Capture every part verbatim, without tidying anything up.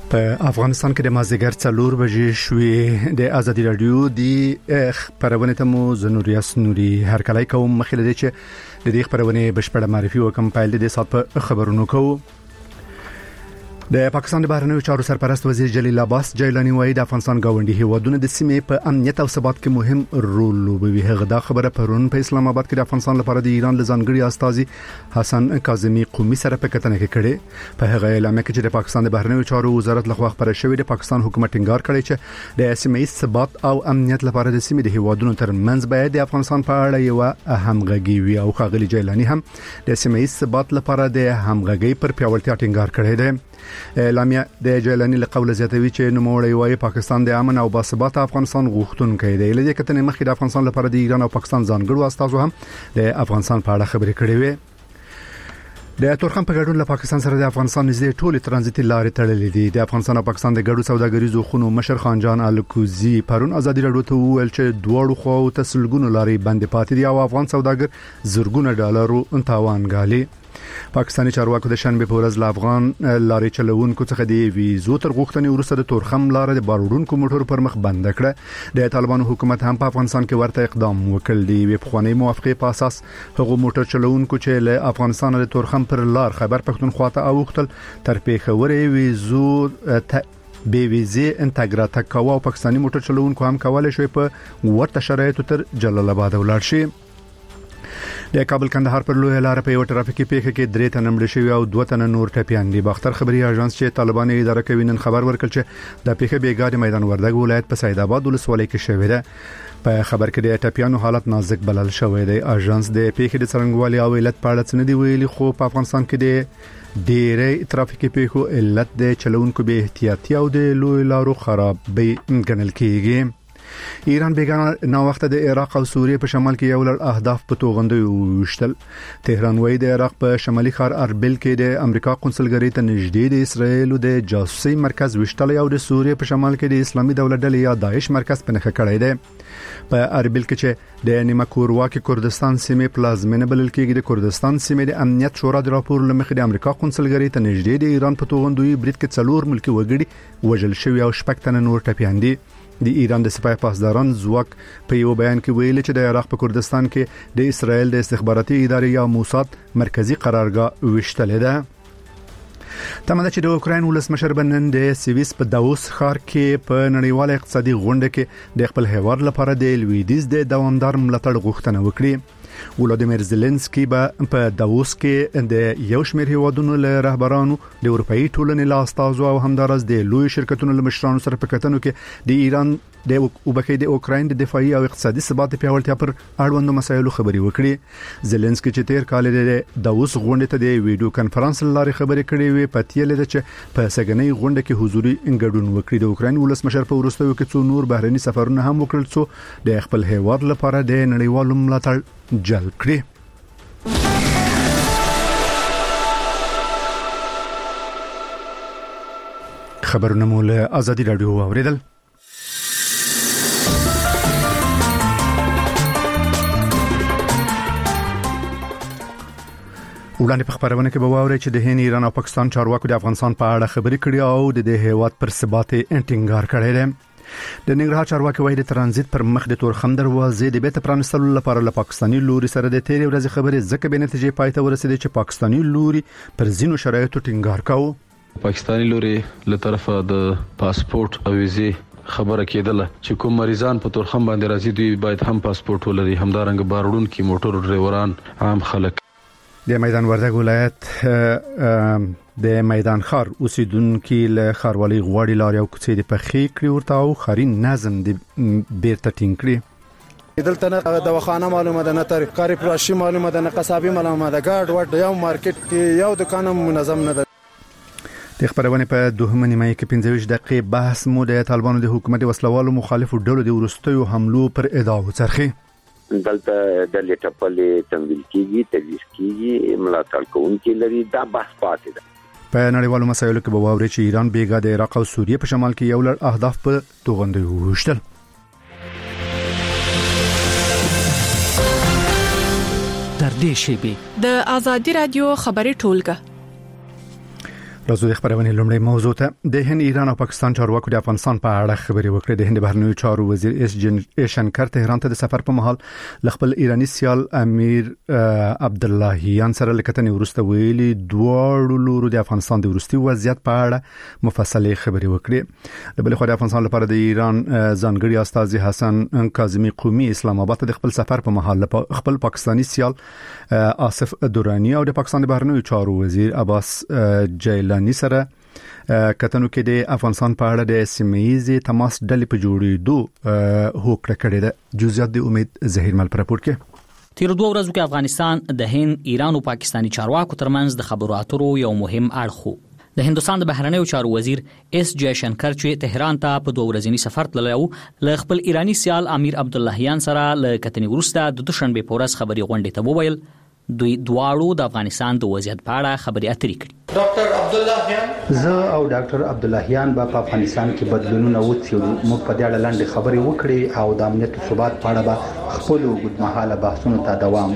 په افغانستان کې د مازیګر څلور بجې شوې د ازادي رادیو د خبرونه ته مو زنوریاس نوري هر کله کوم مخې لدی چې د دې خبرونه بشپړه معرفي وکم پایل د سات په خبرونو کوو. د پاکستان د بهرنیو چارو سرپرست وزیر جلیل عباس جیلانی وایي د افغانستان گاونډي هیوادونه د سیمې په امنیت او ثبات کې مهم رول لوبوي. هغه دا خبره پرون په اسلام آباد کې د افغانستان لپاره د ایران لزانګړي استازي حسن کاظمی قومي سره په کتنه کې کړي. په هغه اعلامیه کې چې د پاکستان د بهرنیو چارو وزارت لخوا خبره شوې د پاکستان حکومت ټینګار کړی چې د سیمې ثبات او امنیت لپاره د سیمې د هیوادونو ترمنځ باید د افغانستان په اړه یو همغږي وي او خاغلی جیلانی هم د سیمې ثبات لپاره د همغږي پر پیاوړتیا ټینګار کړی دی. اعلامیه د جیلانی له قوله زیاتوي چې نوموړی وايي پاکستان د امن او باثبات افغانستان غوښتونکی دی. لدې کتنې مخکې د افغانستان لپاره د ایران او پاکستان ځانګړو استازو هم د افغانستان په اړه خبرې کړې وې. د تورخم په ګډون له پاکستان سره د افغانستان نږدې ټولې ترانزیتي لارې تړلې دي. د افغانستان او پاکستان د ګډو سوداګریزو خونو مشر خان جان الکوزي پرون ازادي رادیو ته وویل چې دواړو خواو ته سلګونو لارې بندې پاتې دي او افغان سوداګر زرګونه ډالرو تاوان ګالي. پاکستاني چارواکو د شنبه په ورځ له افغان لارې چلوونکو څخه د ویزو تر غوښتنې وروسته د تورخم لار د باروډونکو موټرو پر مخ بند کړه. د طالبانو حکومت هم په افغانستان کې ورته اقدام وکړ. دی وی په خواني موافقه په اساس هغه موټر چلوونکو چې له افغانستان د تورخم پر لار خیبر پښتونخوا ته اوختل تر پیښورې ویزو ته بي ویزه انټګراټ کاوه او پاکستاني موټر چلوونکو هم کولای شوی په ورته شرایطو تر جلال آباد ولاړ شي. د کابل کندهار پر لوی لار په یو ټرافیکي پیښه کې درې تنه مړ شوي او دوه تنه نور ټپيان دي. باختر خبري اژانس چې طالبان اداره کوي نن خبر ورکړ چې د پیښه بیګا د میدان وردګ ولایت په سید آباد ولسوالۍ کې شوې ده. په خبر کې د ټپيانو حالت نازک بلل شوی دی. اژانس د پیښې د څرنګوالي او علت په اړه څه نه دی ویلي خو په افغانستان کې د ډېرې ترافیکي پیښو علت د چلوونکو به احتیاطي او د لوی لارو خرابې ګڼل کېږي. ایران بیگانه نا وخت د عراق او سوریه په شمال کې یو لړ اهداف په توغندوي وشتل. تهران وایي د عراق په شمالي ښار اربیل کې د امریکا قونسلګری ته نږدې د اسرایل د جاسوسي مرکز وشتل او د سوریه په شمال کې د اسلامي دولت ډلې یا داعش مرکز په نخښه کړی دی. په اربیل کې چې د نیمکوروا کې کردستان سیمه پلازمینه بلل کېږي د کردستان سیمه د امنیت شورا د راپور لمخې د امریکا قونسلګری ته نږدې د ایران په توغندوي برید کې څلور ملکی وګړي وژل شوی او شپږ تنه نور ټپيان دي. د ایران د سپاه پاسداران ځواک په یو بیان کې ویلي چې د عراق په کردستان کې د اسرائیل د استخباراتي ادارې یا موساد مرکزی قرارګاه وشتلې ده. تمه چې د اوکراین ولسمشر بنن د سویس په داووس ښار کې په نړیواله اقتصادي غونډه کې د خپل هیواد لپاره د لویدیز د دوامدار ملاتړ غوښتنه وکړي. ولادیمیر زيلنسکي په داووس کې د یو شمېر هیوادونو له رهبرانو د اروپאי ټولنې له استازو او همدارس د لوی شرکتونو له مشرانو سره په کتنو کې د ایران د وبکې د اوکراین د دفاعي او اقتصادي ثبات په پیاوړتیا پر اړوندو مسایلو خبري وکړي. زيلنسکي چې تیر کال د داووس غونډې ته د ویډیو کانفرنس لارې خبرې کړې وي پاتې لید چې په سګنۍ غونډه کې حضوري انګډون وکړي. د اوکراین ولسمشر په ورستیو کې څو نور بهرني سفرونه هم وکړل څو د خپل هیواد لپاره د نړیوالو ملاتړ جلب کړي. خبرونه مول ازادي رادیو اوریدل. وړاندې په خبرونه کې به واوري چې د هند ایران او پاکستان چارواکو د افغانستان په اړه خبرې کړې او د دې هیواد پر ثبات ټینګار کړی دی. د ننګرهار چارواکي وایي د ترانزیت پر مخ د تورخم دروازې د بیت پرانستلو لپاره له پاکستاني لوري سره د تیرې ورځې خبرې ځکه به نتیجې پای ته ورسېدې چې پاکستاني لوري پر ځینو شرایطو ټینګار کاوه. پاکستاني لوري له طرفه د پاسپورت او ویزې خبره کېدله چې کوم مریضان په تورخم باندې راځي دوی باید هم پاسپورت ولري. همدارنګه باروډونکو موټر ډرایوران عام خلک. د میدان وردګ ولایت د میدان خار اوسیدونکو له خاروالي غواړي لارې او کوڅې د پخې کړی ورته او خارین نظم د بیرته ټینګ کړی. دلته دواخانه معلومه ده، نه ترکاري پراشي معلومه ده، نه قصابي معلومه ده، ګاډ وډ یو مارکیټ کې یو دکان منظم نه ده. د خبرونه په دوهمه نیمه کې پنځه ویشت دقیقې بحث مو د طالبانو د حکومت وسلوالو مخالفو ډلو د ورستیو حملو پر ادعا وڅرخي. دلته د لټپلې تمویل کیږي، تدریس کیږي، ملاتړ کوونکي لري، دا بحث پاتې ده. په نړیوالو مسایلو کې به واوري چې ایران بیګا د عراق او سوریه په شمال کې یو لړ اهداف په توغندوي وشتل. در دې شیبه د ازادي رادیو خبري ټولګه راځو د خبرونې لومړی موضوع ته د هند ایران او پاکستان چارواکو د افغانستان په اړه خبرې وکړې. د هند بهرنیو چارو وزیر اس جیشنکر تهران ته د سفر په مهال خپل ایرانی سیال امیر عبداللهیان سره لکتنې ورسته ویلي دواړو لورو د افغانستان د ورستي وضعیت په اړه مفصلې خبرې وکړې. بل خو د افغانستان لپاره د ایران ځانګړي استازي حسن کاظمی قومي اسلام آباد ته د خپل سفر په مهال خپل پاکستانی سیال آصف دورانی او د پاکستان د بهرنیو چارو وزیر عباس جیلانی سره کتنو کې د افغانستان په اړه د سیمه‌ییزې تماس ډلې په جوړېدو هوکړه کړې ده. جزئیات د امید زهیر مل پر راپور کې. تیر دوه ورځو کې افغانستان د هند، ایران او پاکستاني چارواکو ترمنځ د خبرو اترو یو مهم اړخ د هندستان د بهرنیو چارو وزیر اس جیشنکر چې تهران ته په دوه ورځنی سفر تللی و له خپل ایرانی سیال امیر عبداللهیان سره له کتنې وروسته د دوشنبه په ورځ خبري غونډې ته وویل دوی دواړو د افغانستان د وضعیت په اړه خبرې اترې کړې. ډاکټر عبداللهیان زه او ډاکټر عبداللهیان په افغانستان کې بدلونونه وڅېړو. موږ په دې اړه لاندې خبرې وکړې او د امنیت او ثبات په اړه به خپل اوږدمهاله بحثونو ته دوام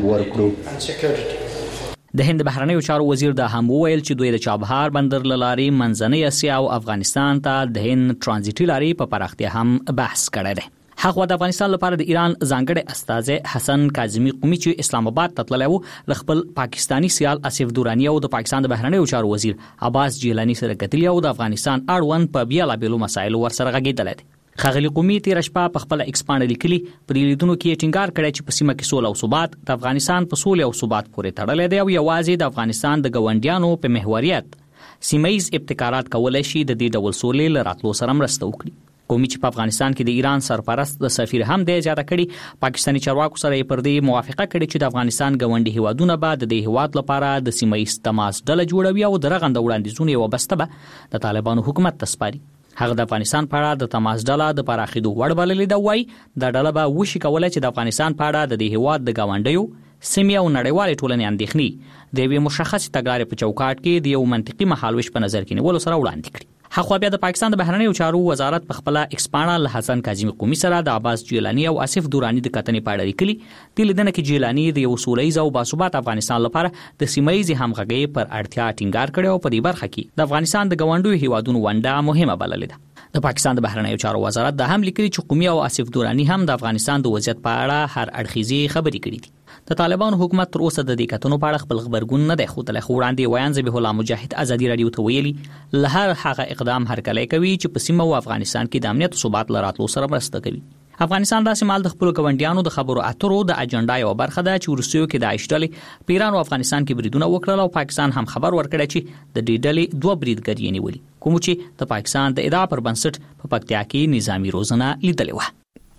ورکړو. د هند بهرنیو چارو وزیر دا هم وویل چې دوی د چابهار بندر لارې منځنۍ اسیا او افغانستان ته د هند ترانزیټي لارې په پراختیا هم بحث کړی دی. هغه د افغانستان لپاره د ایران ځانګړي استازي حسن کاظمی قومي چې اسلام آباد ته تللی و له خپل پاکستانی سیال آصف دورانی او د پاکستان د بهرنیو چارو وزیر عباس جیلانی سره کتلي او د افغانستان اړوند په بیلابېلو مسایلو ورسره غږېدلی دی. ښاغلي قومي تېره شپه په خپله ایکس پاڼه لیکلي په دې لیدونو کې یې ټینګار کړی چې په سیمه کې سوله او ثبات د افغانستان په سولې او ثبات پورې تړلی دی او یوازې د افغانستان د ګاونډیانو په محوریت سیمه‌ییز ابتکارات کولی شي د دې ډول سولې له راتلو سره مرسته وکړي. قومي چې په افغانستان کې د ایران سرپرست د سفیر هم دی زیاته کړي پاکستاني چارواکو سره یې پر دې موافقه کړې چې د افغانستان ګاونډي هیوادونه به د دې هیواد لپاره د سیمه‌ییز تماس ډله جوړوي او د رغنده وړاندیزونو یوه بسته به د طالبانو حکومت ته سپاري. هغه د افغانستان په اړه د تماس ډله د پراخېدو وړ بللې ده. وایي دا ډله به وشي کولی چې د افغانستان په اړه د دې هیواد د ګاونډیو سیمې او نړیوالې ټولنې اندېښنې د یوې مشخصې تګلارې په چوکاټ کې د یو منطقي مهالویش په نظر کې نیولو سره وړاندې کړي. هغه بیا د پاکستان د بهرنیو چارو وزارت په خپل ایکسپاڼه له حسن کاظمی قومي سره د عباس جیلانی او آصف دورانی د کتنې په اړه لیکلي. د لیدنه کې جیلانی د یو سولهییز او باثبات افغانستان لپاره د سیمه‌ییزې همغږۍ پر اړتیا ټینګار کړی او په دې برخه کې د افغانستان د ګاونډیو هیوادونو ونډه مهمه بللې ده. د پاکستان د بهرنیو چارو وزارت دا هم لیکلي چې قومي او آصف دورانی هم د افغانستان د وضعیت په اړه هر اړخیزې خبرې کړې دي. د طالبانو حکومت تر اوسه د دې کتنو په اړه خپل خبرګون نه دی ښودلی، خو وړاندې ویان ذبیح الله مجاهد ازادي راډیو ته ویلي له هر هغه اقدام هرکلی کوي چې په سیمه او افغانستان کې د امنیت او ثبات له راتلو سره مرسته کوي. افغانستان داسې مهال د خپلو ګاونډیانو د خبرو اترو د اجنډا یوه برخه ده چې وروستیو کې داعش ډلې په ایران او افغانستان کې بریدونه وکړل او پاکستان هم خبر ورکړی چې د دې ډلې دوه بریدګر یې نیولي، کوم چې د پاکستان د ادعا پر بنسټ په پکتیا کې نظامي روزنه لیدلې وه.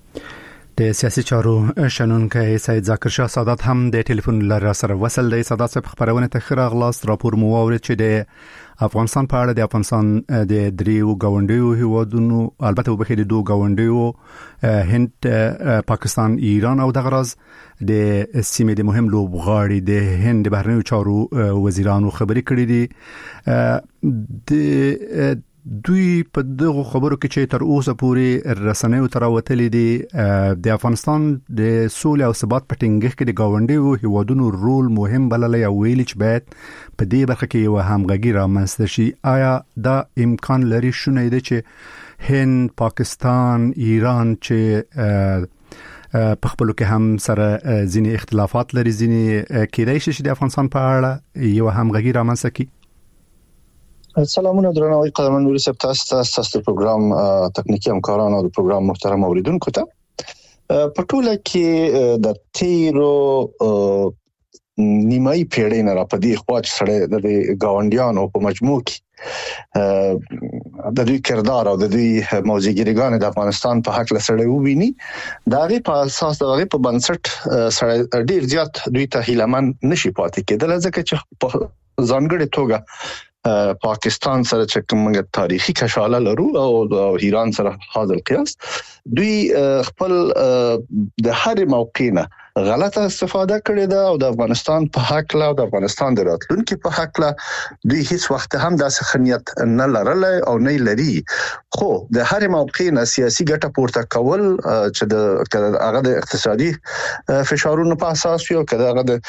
د سیاسي چارو شنونکی سید ذاکر شاه سادات هم د ټلیفون لاره سره وصل دی. سادات صاحب خبرونه ته ښه راغلاست. راپور مو واورید چې د افغانستان په اړه د افغانستان د دریو ګاونډیو هیوادونو البته وبخې د دوه ګاونډیو هند، پاکستان، ایران او دغه راز د سیمې د مهم لوبغاړي د هند د بهرنیو چارو وزیرانو خبرې کړې دي. د دوی په دغه خبرو کې چې تر اوسه پورې رسنیو تر وتلې دي د افغانستان د سولې او ثبات په ټینګښت کې د ګاونډیو هیوادونو رول مهم بللی او ویلي چې باید په دې برخه کې یو همغږي رامنځته شي. آیا دا امکان لري شونې ده چې هند، پاکستان، ایران چې په خپلو کې هم سره ځینې اختلافات لري، ځینې کېدای شي چې د افغانستان په اړه یو همغږي رامنځته کړي؟ سلامونه درنوي قدرمن نوري صاحب، تاسو تاسو د پروګرام تکنیکی همکارانو او د پروګرام محترم اوریدونکو ته په ټوله کې د تیرو نیمایي پیړۍ نه را پدې خوا چې سره د ګاونډیانو په مجموع کې د دوی کردار او د دوی موضوعګریګان د افغانستان په حق لسړې وویني، دا غي په اساس د غي په بنسټ سره ډیر زیات دوی ته هیلمن نشي پاتې کېدل، ځکه چې په ځانګړې توګه پاکستان سره چې کومه تاریخي کشاله لرو او ایران سره حاضر قیاس دوی خپل د هر موقع نه غلطه استفاده کړې ده او د افغانستان په حق لا د افغانستان د راتلونکو په حق لا دوی هیڅ وخت هم داسې خنیت نه لرله او نه لري. خو د هر موقع نه سیاسي ګټه پورته کول چې د هغه د اقتصادي فشارونو په اساس یو کده هغه د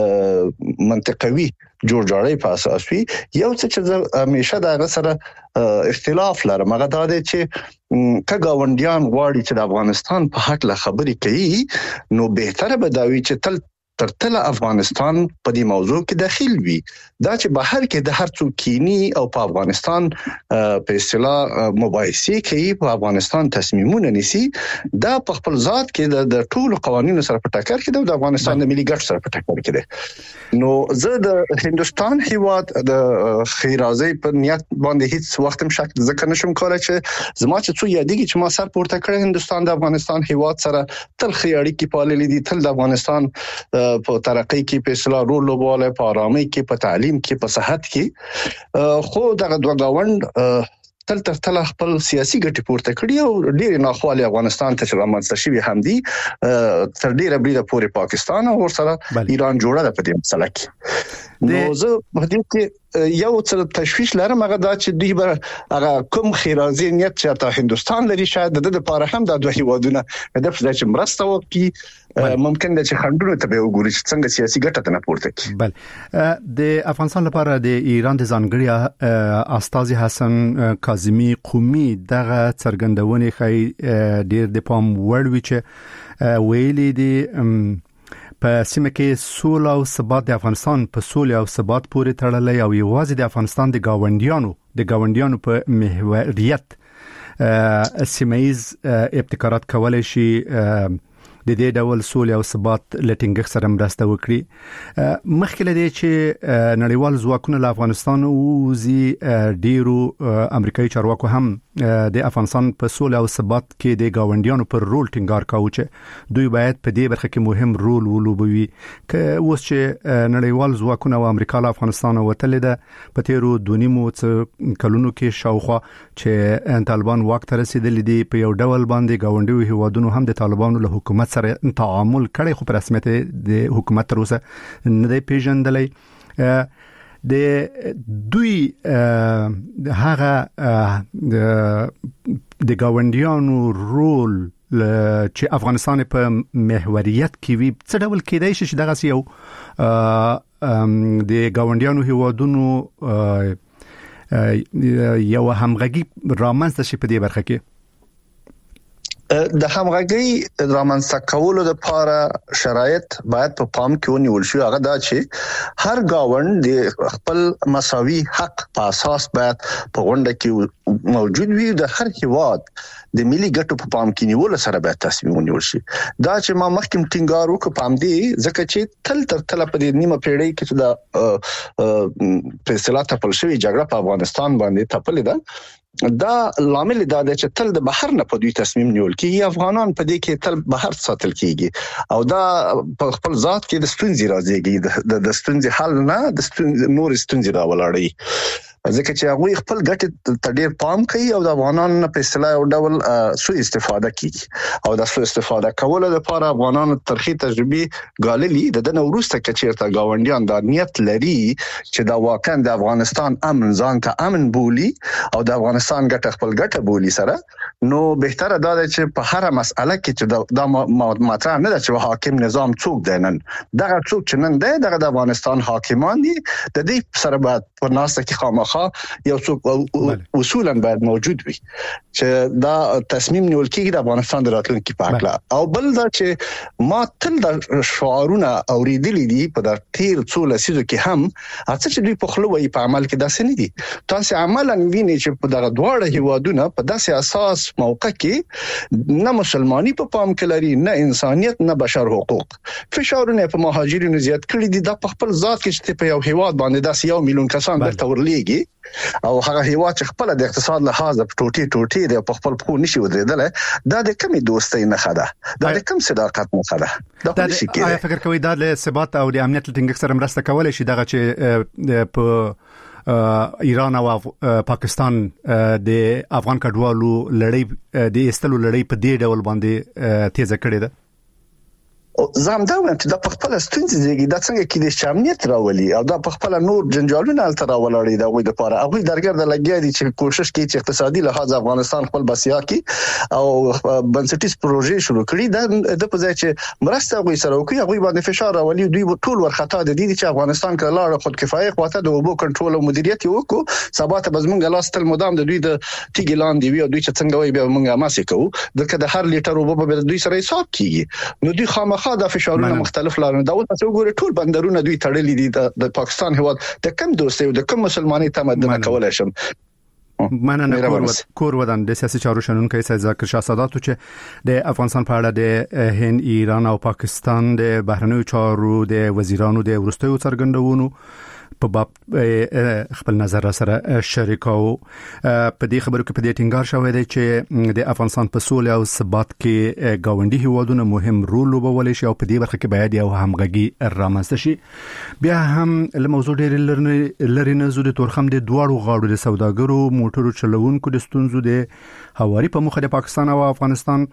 منطقوي جوړجاړی په اساس وي یو چې همیشه د هغه سره اختلاف لرم هغه دا دی چې کګاونډیان غواړي چې د افغانستان په حق له خبرې کوي نو بهتره به دا وي چې تل ترتله افغانستان په دې موضوع کې داخل وي دا چې بهر کې د هر څوک کینی او په افغانستان په اصطلاح مباحثه کوي په افغانستان تصمیمونه نیسي دا په خپل ذات کې د ټولو قوانینو سره په ټکر کې د افغانستان د ملي ګټو سره په ټکر کې دی نو زه د هندستان هیواد د خیرازي په نیت باندې هیڅ وخت هم شک ځکه نشم کولای چې زما چې څو یادېږي چې ما سر پورته کړ هندستان د افغانستان هیواد سره تل خیاړي کې پاللې دي تل د افغانستان په ترقی کې په اصلاح رول لوبوله په آرامۍ کې په تعلیم کې په صحت کې خو دغه دوه گاوند تل تر تل خپل سیاسي ګټې پورته کړی او ډېر ناخوالي افغانستان ته رامنځته شوی هم دي تر ډېره بریده پورې پاکستان او سره ایران جوړه ده په دې مسله کې نو زه په دې کې یو څه تشویش لرم هغه دا چې دوی به هغه کوم خیرازي نیت چې ته هندستان لري شاید د لپاره هم د دوه هیوادونو د فزای چې مرسته وکړي ممکن ده چې خندونه ته به وګوري چې څنګه سیاسي ګټه ته نه پورته کړي بل د افغانستان لپاره د ایران د ځانګړي استاذ حسن کاظمی قومي دغه څرګندونه خي ډیر د پام وړ وی چې ویلي دي په سیمه کې سوله او ثبات د افغانستان په سوله او ثبات پورې تړلې او یوازې د افغانستان د گاونډیانو د گاونډیانو په محوریت سیمایز ابتکارات کولای شي د دې ډول سوله او ثبات لټینګ سره مرسته وکړي مخکې لدی چې نړیوال ځواکونه له افغانستان او زی ډیرو امریکایي چارواکو هم د افغانستان په سوله او ثبات کې د گاونډیانو پر رول ټینګار کاوه چې دوی باید په دې برخه کې مهم رول ولوبوي که اوس چې نړیوال ځواکونه او امریکا له افغانستان وتل ده په تیرو دونیمو کلونو کې شاوخوا چې طالبان واک ته رسیدلي دي په یو ډول باندې گاونډیو هیوادونو هم د طالبانو له حکومت سره تعامل کړي خو په رسمیت د حکومت تر اوسه نه دی پیژندلې د دوی هغه د گاونډیانو رول چې افغانستان په محوریت کې وي څه ډول کېدای شي چې دغه یو د گاونډیانو هیوادونو یو همغږي رامنځته شي په دې برخه کې د همغږي رامنځته کولو لپاره شرایط باید په پام کې ونیول شي هغه دا چې هر گاوند د خپل مساوي حق په اساس باید په غونډه کې موجود وي د هر هیواد د ملي ګټو په پام کې نیول سره باید تصمیم ونیول شي دا چې ما مخکې ټینګار وکړ پام دی ځکه چې تل تر تل په دې نیمه پیړۍ کې چې د په اصطلاح تپل شوی جګړه په افغانستان باندې تپلې ده دا لامل دا دی چې تل د بهر نه په دوی تصمیم نیول کیږي افغانان په دې کې تل بهر ساتل کیږي او دا په خپل ذات کې د ستونزې راځي د ستونزې حل نه د ستونزې نور ستونزې راولړي ځکه چې هغه خپل ګټه ته ډیر پام کوي او د افغانانو په اصطلاح او ډول سوء استفاده کوي او د سوء استفاده کولو لپاره افغانانو ترخی تجربه غاللی د دنه ورسته کچیرته گاونډیان د نیت لري چې دا واقعا د افغانستان امن ځان ته امن بولی او د افغانستان ګټه خپل ګټه بولی سره نو بهتره دا دی چې په هر مسأله کې چې دا مطرح نه ده چې حاکم نظام څوک دی نن دغه څوک چې نن دی دغه د افغانستان حاکمان دي د دې سره باید په ناسته کې خامخا یو څوک اصولا باید موجود وي چې دا تصمیم نیول کېږي د افغانستان د راتلونکي په اړه او بل دا چې ما تل د شعارونه اوریدلې دي په د تیر څو لسیزو کې هم اڅ چې دوی په خلوی په عمل کې داسې نه دي تاسو عملاً وینئ چې په دغه دواړه هیوادونه په داسې اساس موقع کې نه مسلمانۍ په پام کې لري نه انسانيت نه بشر حقوق فشارونه په مهاجرینو زیات کړی دي د خپل ذات کې چې په یو هیواد باندې داسې یو میلیون کسان درته ورلېږي او هغه هیواد چې خپل د اقتصاد لحاظ په ټوټي ټوټي د خپل خو نشي ودرېدل دا د کمی دوستۍ نه خده دا د کم صداقت نه خده دا شي کې آیا فکر کوي دا له ثبات او د امنیت ټینګښت سره مرسته کولای شي دغه چې په ایران او پاکستان د افغان کډوالو لړۍ د استلو لړۍ په دې ډول باندې تیزه کړې ده زم دا وایم چې د خپل ستونزې زیږي د څنګه کې د شامنیت راولي او د خپل نور جنجالونه التر راولړي دا وي د لپاره هغه درګرد لګیا دي چې کوشش کوي چې اقتصادي لحاظ افغانستان خپل بسیا کی او بنسټیز پروژې شروع کړي دا د په ځای چې مرسته غوي سره کوي هغه باندې فشار راولي دوی ټول ورخطا د دې چې افغانستان کې لاړ خود کفایه خواته د اوبو کنټرول او مدیریت وکړو سبا ته بزمنګ لاس تل مدام د دوی د تیګ لاندې وي او دوی چې څنګه وي به موږ ماسه کوو دغه د هر لیټر اوبو په دوی سره حساب کیږي نو دوی خامخا د فشارونه مختلف لارونه دا اوس وګوره ټول بندرونه دوی تړلې دي د پاکستان هواد د کم دوستي او د کم مسلمانۍ تمدن کولای شم مننه کور ود کور ودان د سیاسي چارو شنونکو سید ذکر شاه سادات چې د افغانستان په اړه د هند ایران او پاکستان د بهرنیو چارو د وزیرانو د ورستیو څرګندونو په باب خپل نظر سره شریکاو په دې خبرو کې په دې ټینګار شوی دی چې د افغانستان په سولې او ثبات کې گاونډي هیوادونه مهم رول لوبولی شي او په دې برخه کې باید یو همغږي رامنځته شي. بیا هم له موضوع ډېر لري نه زو د تورخم د دواړو غاړو د سوداګرو موټرو چلوونکو د ستونزو د هواري په مخه د پاکستان او افغانستان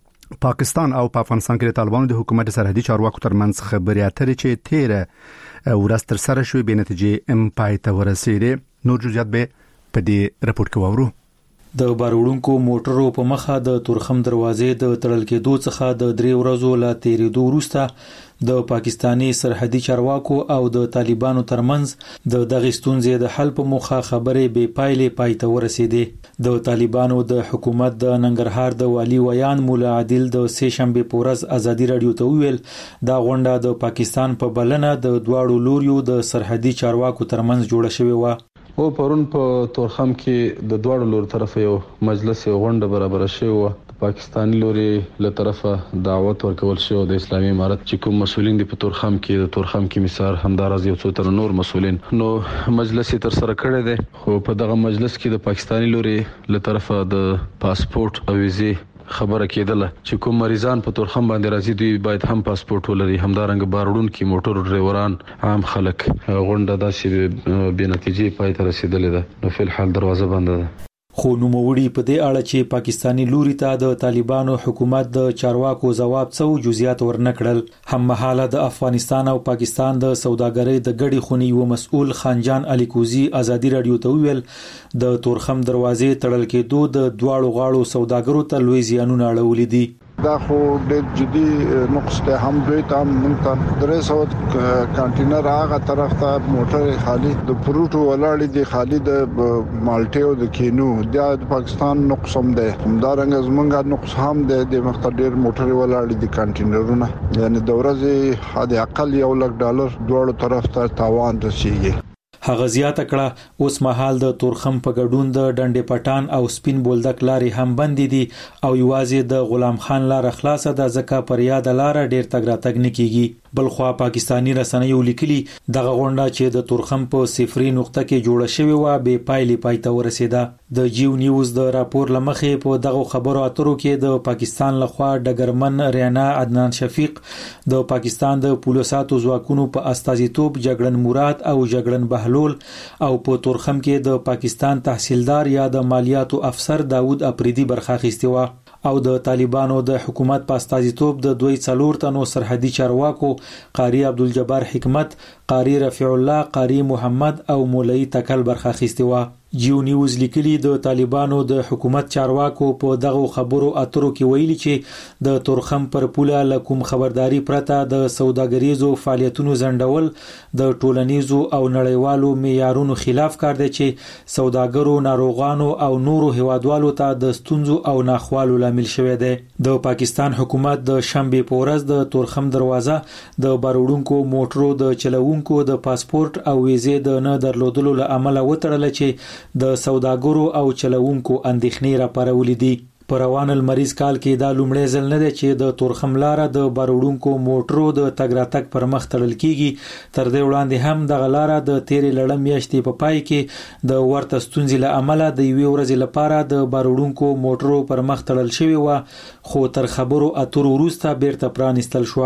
پاکستان او په افغانستان کې د طالبانو د حکومت سرحدي چارواکو ترمنځ خبرې اترې چې تیره ورځ تر سره شوې به نتیجې ام پای ته ورسېده. نور جزئیات به په دې رپورت کې واورو. د باروړونکو موټرو په مخه د تورخم دروازې د تړل کېدو څخه د درې ورځو لا تیریدو وروسته د پاکستانی سرحدي چارواکو او د طالبانو ترمنځ د دغه ستونزې د حل په موخه خبرې بې پایلې پای ته ورسېدې. د طالبانو د حکومت د ننګرهار د والی ویان مولا عادل د سه شنبه په ورځ ازادي رادیو ته ویل دا غونډه د پاکستان په بلنه د دواړو لوریو د سرحدي چارواکو ترمنځ جوړه شوې و. او پرون په تورخم کې د دواړو لور طرف یو مجلس یو غونډه برابر شوی و. پاکستاني لوري له طرفه دعوت ورکول شو د اسلامي امارت چې کوم مسولین دي په تورخم کې د تورخم کې مثال همدارز یو څو تر نور مسولین نو مجلس تر سره کړی دی خو په دغه مجلس کې د پاکستاني لوري له طرفه د پاسپورت او ویزې خبره کېدله چې کوم مریضان په تورخم باندې راځي دوی باید هم پاسپورت ولري همدارنګ باروړونکو موټر ډرایوران عام خلک غونډه داسې به نتیجې پای ته رسیدلې ده نو په حال دروازه بنده ده. خو نوموړي په دې اړه چې پاکستانی لوري ته د طالبانو حکومت د چارواکو ځواب څو جزئیات ورنکړل. هم مهاله د افغانستان او پاکستان د سوداګرۍ د ګډي خونی و مسؤل خانجان علي کوزي ازادي رادیو ته ویل د تورخم دروازې تړل کېدو د دواړو غاړو سوداګرو ته لوی زیانونه اړولې دي. دا خو د جدي نقص ته هم دوی ته مونږ درې سو کانټینر هغه طرف ته موټر خالی د فروټو ولاړې دي خالی د مالټي او د کینو د پاکستان نقص هم ده همدارنګ زمونږ نقص هم ده د مختلف موټر ولاړې دي کانټینرونه یعنی د ورځې حد اقل یو لک ډالر دواړو طرف ته تاوان رسیږي. هغه زیاته کړه اوس مهال د تورخم په ګډون د ډنډې پټان او سپین بولدک لارې هم بند دي او یوازې د غلام خان لار خلاصه ده ځکه پر یاد لار ډیر تګ راتګ نه کیږي. بلخوا پاکستانی رسنیو لیکلي دغه غونډه چې د تورخم په صفري نقطه کې جوړه شوې و به پایلې پای ته ورسېده. د جیو نیوز د راپور لمخې په دغه خبرو اترو کې د پاکستان لخوا ډګرمن ریانا عدنان شفیق د پاکستان د پولیساتو ځواکونو په استازیتوب جګړن مراد او جګړن بهلول او په تورخم کې د پاکستان تحصیلدار یا د مالیاتو افسر داوود اپریدي برخه اخیستې و او د طالبانو د حکومت په استازیتوب د دوی څلور تنو سرحدي چارواکو قاری عبدالجبار حکمت، قاری رفیع الله، قاری محمد او مولوی تکل برخه اخیستې و. جیو نیوز لیکلی د طالبانو د حکومت چارواکو په دغه خبرو اترو کې ویلي چې د تورخم پر پوله لکوم خبرداري پرته د سوداګریزو فعالیتونو زندول د ټولنیزو او نړیوالو معیارونو خلاف کار دی چې سوداګرو، ناروغانو او نورو هیوادوالو ته د ستونزو او ناخوالو لامل شوی دی. د پاکستان حکومت د شنبه په ورځ د تورخم دروازه د باروړونکو موټرو د چلوونکو د پاسپورت او ویزې د نه درلودلو له امله وتړل چې د سوداګرو او چلوونکو اندېښنې راپارولې دي. په روان المریض کال کې دا لومړی ځل نه دی چې د تورخم لاره د باروړونکو موټرو د تګ راتګ پر مخ تړل کیږي. تر دې وړاندې هم دغه لاره د تیرې لړم میاشتې په پای کې د ورته ستونزې له امله د یوې ورځې لپاره د باروړونکو موټرو پر مخ تړل شوی و خو تر خبرو اترو وروسته بیرته پرانیستل شو.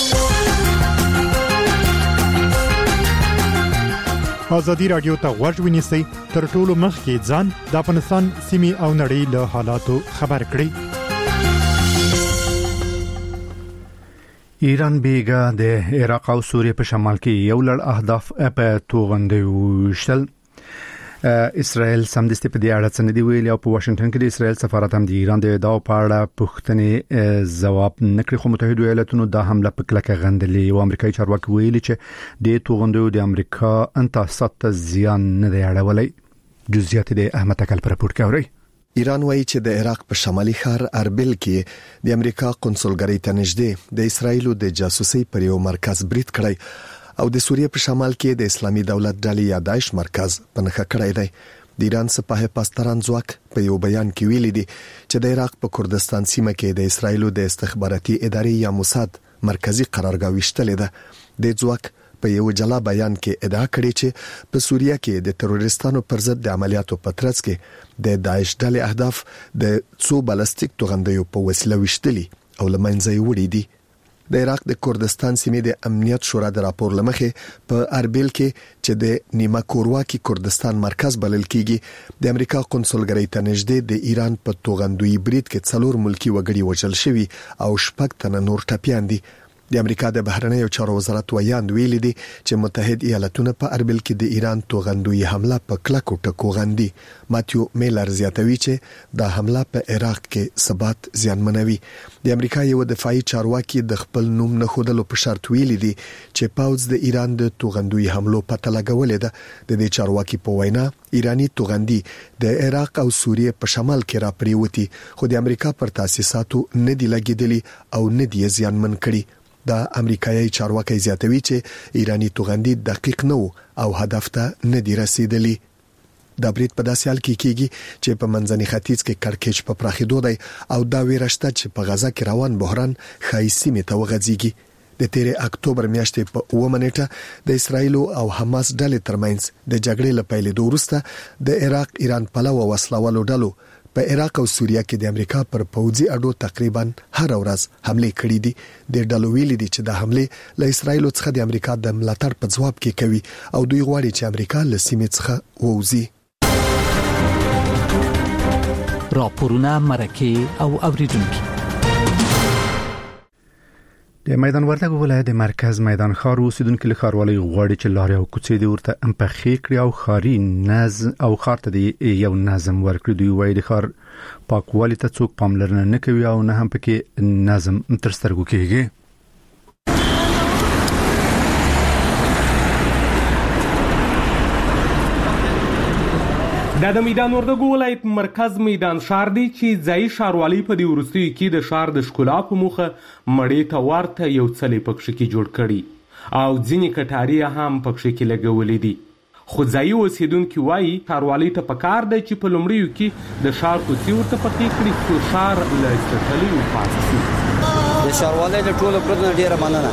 ازادي رادیو ته غوږ ونیسئ تر ټولو مخکې ځان د افغانستان سیمې او نړۍ له حالاتو خبر کړئ. ایران بیګا د عراق او سوریه په شمال کې یو لړ اهداف په توغندې وشتل. اسرائیل سمدستي په دې اړه څه نه دی ویلي او په واشنگټن کې د اسرائیل سفارت هم د ایران د ادعا په اړه پوښتنې ځواب نکړي، خو متحده ایالاتونو دا حمله په کلکه غندلې او امریکایي چارواکي ویلي چې د توغندو د امریکا انتاسات ته زیان نه دی اړولی. جزئیات د احمد اکل پر راپور کوي. ایران وایي چې د عراق په شمالي ښار اربیل کې د امریکا قونسلګرۍ ته نږدې د اسرایلو د جاسوسي پر یو مرکز برید کړی او د سوریه په شمال کې د اسلامي دولت ډلې یا داعش مرکز پنهخه کړی دی. د ایران سپاه پاسداران ځواک په یو بیان کې ویلي دي چې د عراق په کردستان سیمه کې د اسرایلو د استخباراتي ادارې یا موساد مرکزی قرارګاه وشتلې ده. د ځواک په یو جلا بیان کې ادعا کړې چې په سوریه کې د تروریستانو پر ضد د عملیاتو په ترڅ کې د داعش ډلې اهداف د څو بالستیک توغندیو په وسیله وشتلي او لمنځه یې وړي دي. د عراق د کردستان سیمې د امنیت شورا د راپور لمخې په اربیل کې چې د نیمه کورواکي کردستان مرکز بلل کیږي د امریکا قونسلګرۍ ته نږدې د ایران په توغندوی برید کې څلور ملکی وګړي وژل شوي او شپږ تنه نور ټپيان دي. د امریکا د بهرنیو چارو وزارت ویاند ویلي دي چې متحد ایالاتونه په اربیل کې د ایران توغندوی حمله په کلکو ټکو غندي. ماتیو میلر زیاتوي چې د حمله په عراق کې ثبات زیانمنوي. د امریکا یو دفاعي چارواکي د خپل نوم نه خودلو په شرط ویلي دي چې پاوز د ایران د توغندوی حملو پته لګولې ده. د دې چارواکي په وینا ایرانی توغندي د عراق او سوریه په شمال کې را پریوتی خو د امریکا پر تاسیساتو نه دی لګیدلی او نه دی زیانمن کړي. دا امریکایي چارواکي زیاتوي چې ایرانی توغندي دقیق نه او هدف ته نه دی رسیدلی. دا برید په داسې حال کې کیږي چې په منځني ختیځ کې کړکېچ په پراخېدو دی او دا ویرشته چې په غزا کې روان بحران خایسي مته وغځيږي. د تیرې اکتوبر میاشتې په اووه منېټه د اسرایل او حماس ډلې ترمنځ د جګړې لپاره د وروسته د عراق ایران پلوه وسلوالو ډلو په عراق او سوریه کې د امریکا پر پوځي اډو تقریبا هر ورځ حمله کړې دي. د ډلو ویلي دي چې د حمله له اسرایل څخه د امریکا د ملاتړ په ځواب کې کوي او دوی غواړي چې امریکا له سیمې څخه ووځي. راپورونه مرکه او اوریدونکو د میدان وردګ ولایت د مرکز میدان ښار اوسیدونکو له ښاروالۍ غواړي چې لارې او کوڅې د ورته امپخې کړي او ښاري نظم او ښار ته د یو نظم ورکړي. دوی وایي د ښار پاکوالي ته څوک پاملرنه نه کوي او نه هم پکې نظم تر سترګو کېږي. دا د میدان وردګ ولایت مرکز میدان ښار دی چې ځای ښاروالۍ په دې وروستیو کې د ښار د ښکلا په موخه مړې ته ورته یو څلی پکښې کې جوړ کړي او ځینې کټارې هم پکښې کې لګولې دي. خو ځایي اوسیدونکي وایي ښاروالۍ ته پکار دی چې په لومړیو کې د ښار کوڅې ورته پخې کړي څو ښار له چټلیو پاک شي. د ښاروالۍ له ټولو پرته ډېره مننه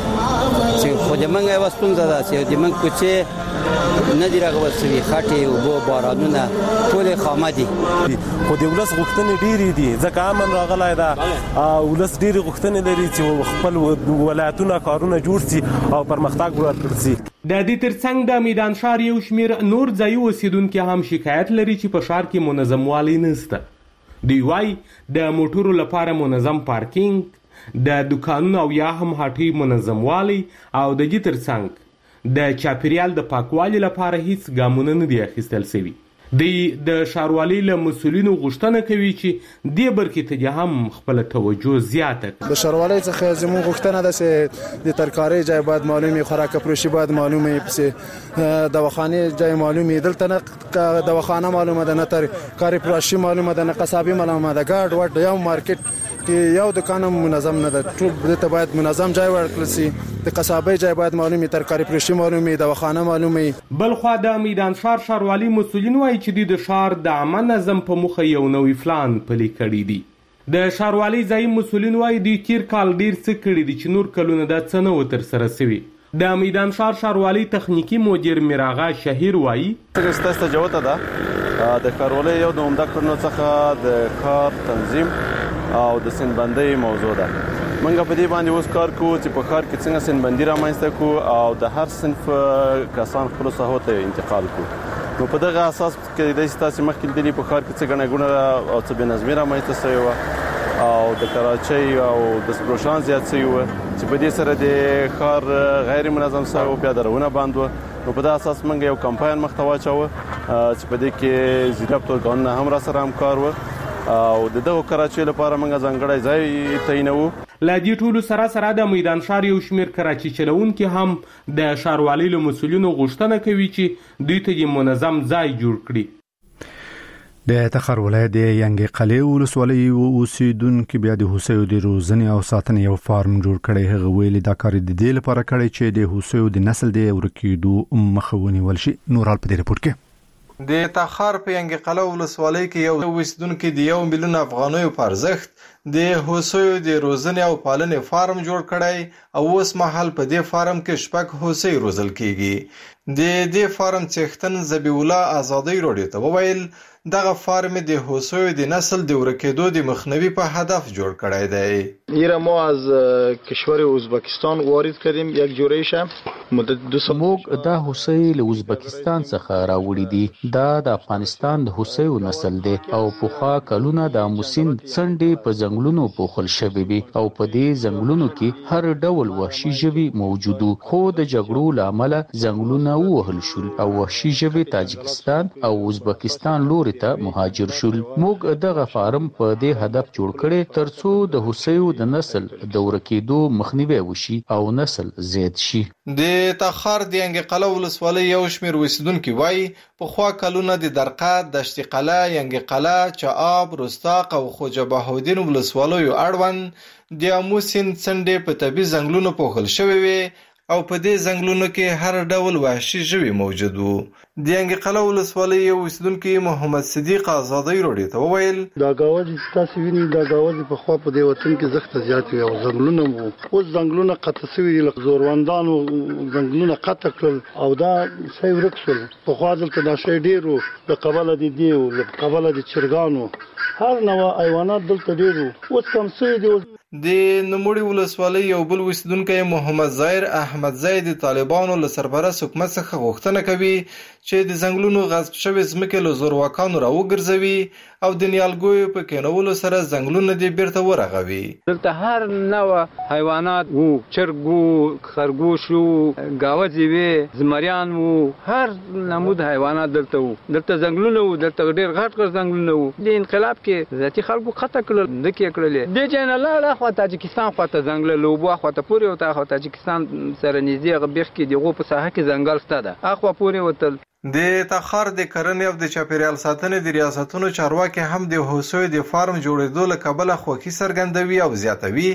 چې خو زموږ یوه ستونزه ده چې زموږ کوڅې نه دي رغول شوي، خټې اوبه بارانونه ټولې خامه دي. خو د ولس غوښتنې ډېرې دي ځکه امن راغلی ده او ولس ډېرې غوښتنې لري چې خپل ولایتونه کارونه جوړ شي او پرمختګ ورکړل شي. د دې ترڅنګ د میدان ښار یو شمېر نور ځایي اوسیدونکي هم شکایت لري چې په ښار کې منظموالی نشته. دوی وایي د موټرو لپاره منظم پارکینګ، د دکانونو او یا هم هټۍ منظموالی او د دې ترڅنګ د چاپیریال د پاکوالي لپاره هیڅ ګامونه نه دي اخیستل شوي. دوی د ښاروالۍ له مسؤلینو غوښتنه کوي چې دې برخې ته هم خپله توجه زیاته کړي. د ښاروالۍ څخه زموږ غوښتنه ده چې د ترکارۍ ځای باید معلوم وي، خوراک فروشي باید معلوم وي، پسې دواخانې ځای معلوم وي. دلته نه دواخانه معلومه ده، نه ترکاري فروشي معلومه ده، نه قصابي معلومه ده. ګاډ وټ یو مارکیټ کې یو دکان منظم نه ده. ټول دته باید منظم ځای ورکړل شي. د قصابۍ ځای باید معلوم وي، ترکاري فروشي معلوم وي، دواخانه معلوم وي. بل خو د میدان ښار ښاروالۍ مسؤلین وایي چې د ښار د عامه نظم په موخه یو نوی پلان پلی کړی دی. د ښاروالۍ ځایي مسؤلین وایي دوی تیر کال ډیر څه کړي دي چې نور کلونه دا څه نه و ترسره شوي. د میدان ښار ښاروالۍ تخنیکي مدیر میراغا شهیر وایي ستاسو ته جوته ده د ښاروالۍ یو د عمده کړنو څخه د کار تنظیم او د سنبندۍ موضوع ده. موږ په دې باندې اوس کار کوو چې په ښار کې څنګه سنبندي رامنځته کوو او د هر صنف کسان خپلو ساحو ته انتقال کوو. نو په دغه اساس کې د ستاسو مخکې دلی په ښار کې څه ګڼه ګوڼه او څه بې نظمي رامنځته شوې وه او د کراچۍ او د سپروشان زیات شوي وه چې په دې سره د کار غیر منظم سره او پیادرونه باندې نو په داساس اساس موږ یو کمپاین مختوا چاوه چې په دې کې ضرورت قانون هم را سره همکار و او دغه کراچۍ لپاره موږ ځانګړی ځای تعینو. لا دې ټولو سره سره د میدان ښار یو شمېر کراچۍ چلونکي هم د ښاروالۍ له مسؤلینو غوښتنه کوي چې دوی ته یې منظم ځای جوړ کړي. د تخار ولایت د ینګ قلعه ولسوالۍ اوسیدونکو بیا د هوسیو د روزنې او ساتنې یو فارم جوړ کړی. هغه ویلي دا کار د دې لپاره کړی چې د هوسیو د نسل د ورکېدو مخه ونیول شي. نورال په دې رپورت کې د تخار په ینګ قلعه ولسوالۍ کې یو اوسیدونکو د یو میلیون افغانیو په ارزښت د هوسیو د روزنې او پالنې فارم جوړ کړی او اوس مهال په دې فارم کې شپږ هوسۍ روزل کیږي. د دې فارم څښتن ذبیح الله آزادۍ راډیو ته وویل دغه فارم د هوسیو د نسل د ورکېدو د مخنیوي په هدف جوړ کړی دی. ایره ما از کشور ازبکستان وارد کردیم یک جوړه مدت دو سال. موږ دا هوسۍ له ازبکستان څخه راوړي دي. دا د افغانستان د هوسیو نسل دی او پخوا کلونه د موسین څنډې په ځنګلونو پوښل شوی وي او په دې ځنګلونو کې هر ډول وحشي ژوي موجود وو. خو د جګړو له امله ځنګلونه ووهل شول او وحشي ژوي تاجکستان او ازبکستان لوري ته مهاجر شول. موږ دغه فارم په دې هدف جوړ کړی ترڅو د هوسیو د نسل د ورکېدو مخنیوي وشي او نسل زیات شي. د تخار د ینګ قلعه ولسوالۍ یو شمېر اوسیدونکي وایي پخوا کلونه د درقد، دشت قلعه، ینګ قلعه، چعاب، رستاق او خوجه بهاودین ولسوالیو اړوند د آمو سیند څنډې په طبیعي ځنګلونو پوښل شوې وي او په دې ځنګلونو کې هر ډول وحشي ژوي موجود وو. د ینګ قلعه ولسوالۍ یو اوسیدونکي محمد صدیق آزادۍ راډیو ته وویل دا ګاوځ تاسو ویني دا ګاوځ په خوا په دې وطن کې زخت زیات وي او ځنګلونه وو. اوس ځنګلونه قطع شوي دي، لکه زوروندانو ځنګلونه قطع کړل او دا شی ورک شول. په خوا دلته دا شی ډېر وو، د قبله د دیو له قبله د چرګانو هر نوع حیوانات دلته ډېر وو. اوس کم شوي دي. د نوموړي ولسوالۍ یو بل اوسیدونکی محمد ظاهر احمد زید د طالبانو له سرپرست حکومت څخه غوښتنه کوي چې د ځنګلونو غصب شوي ځمکې له زورواکانو راوګرځوي او د نیالګیو په کینولو سره ځنګلونه دې بیرته ورغوي. دلته هر نوع حیوانات وو، چرګ وو، خرګوش وو، ګاوځې وې، زمریان وو، هر نمود حیوانات دلته وو. دلته ځنګلونه وو، دلته ډېر غټ غټ ځنګلونه وو. د انقلاب کې ذاتي خلکو قطع کړل، ډکې کړلې. دې ځای نه لاړه خوا تاجکستان خواته ځنګل له اوبو خواته پورې وته، خوا تاجکستان سره نږدې هغه بیخ کې دغه په ساحه کې ځنګل شته ده، اخوا پورې وتل. د تخار د کرنې او د چاپیریال ساتنې د ریاستونو چارواکي هم د هوسیو د فارم جوړېدو له کبله خوښي څرګندوي او زیاتوي.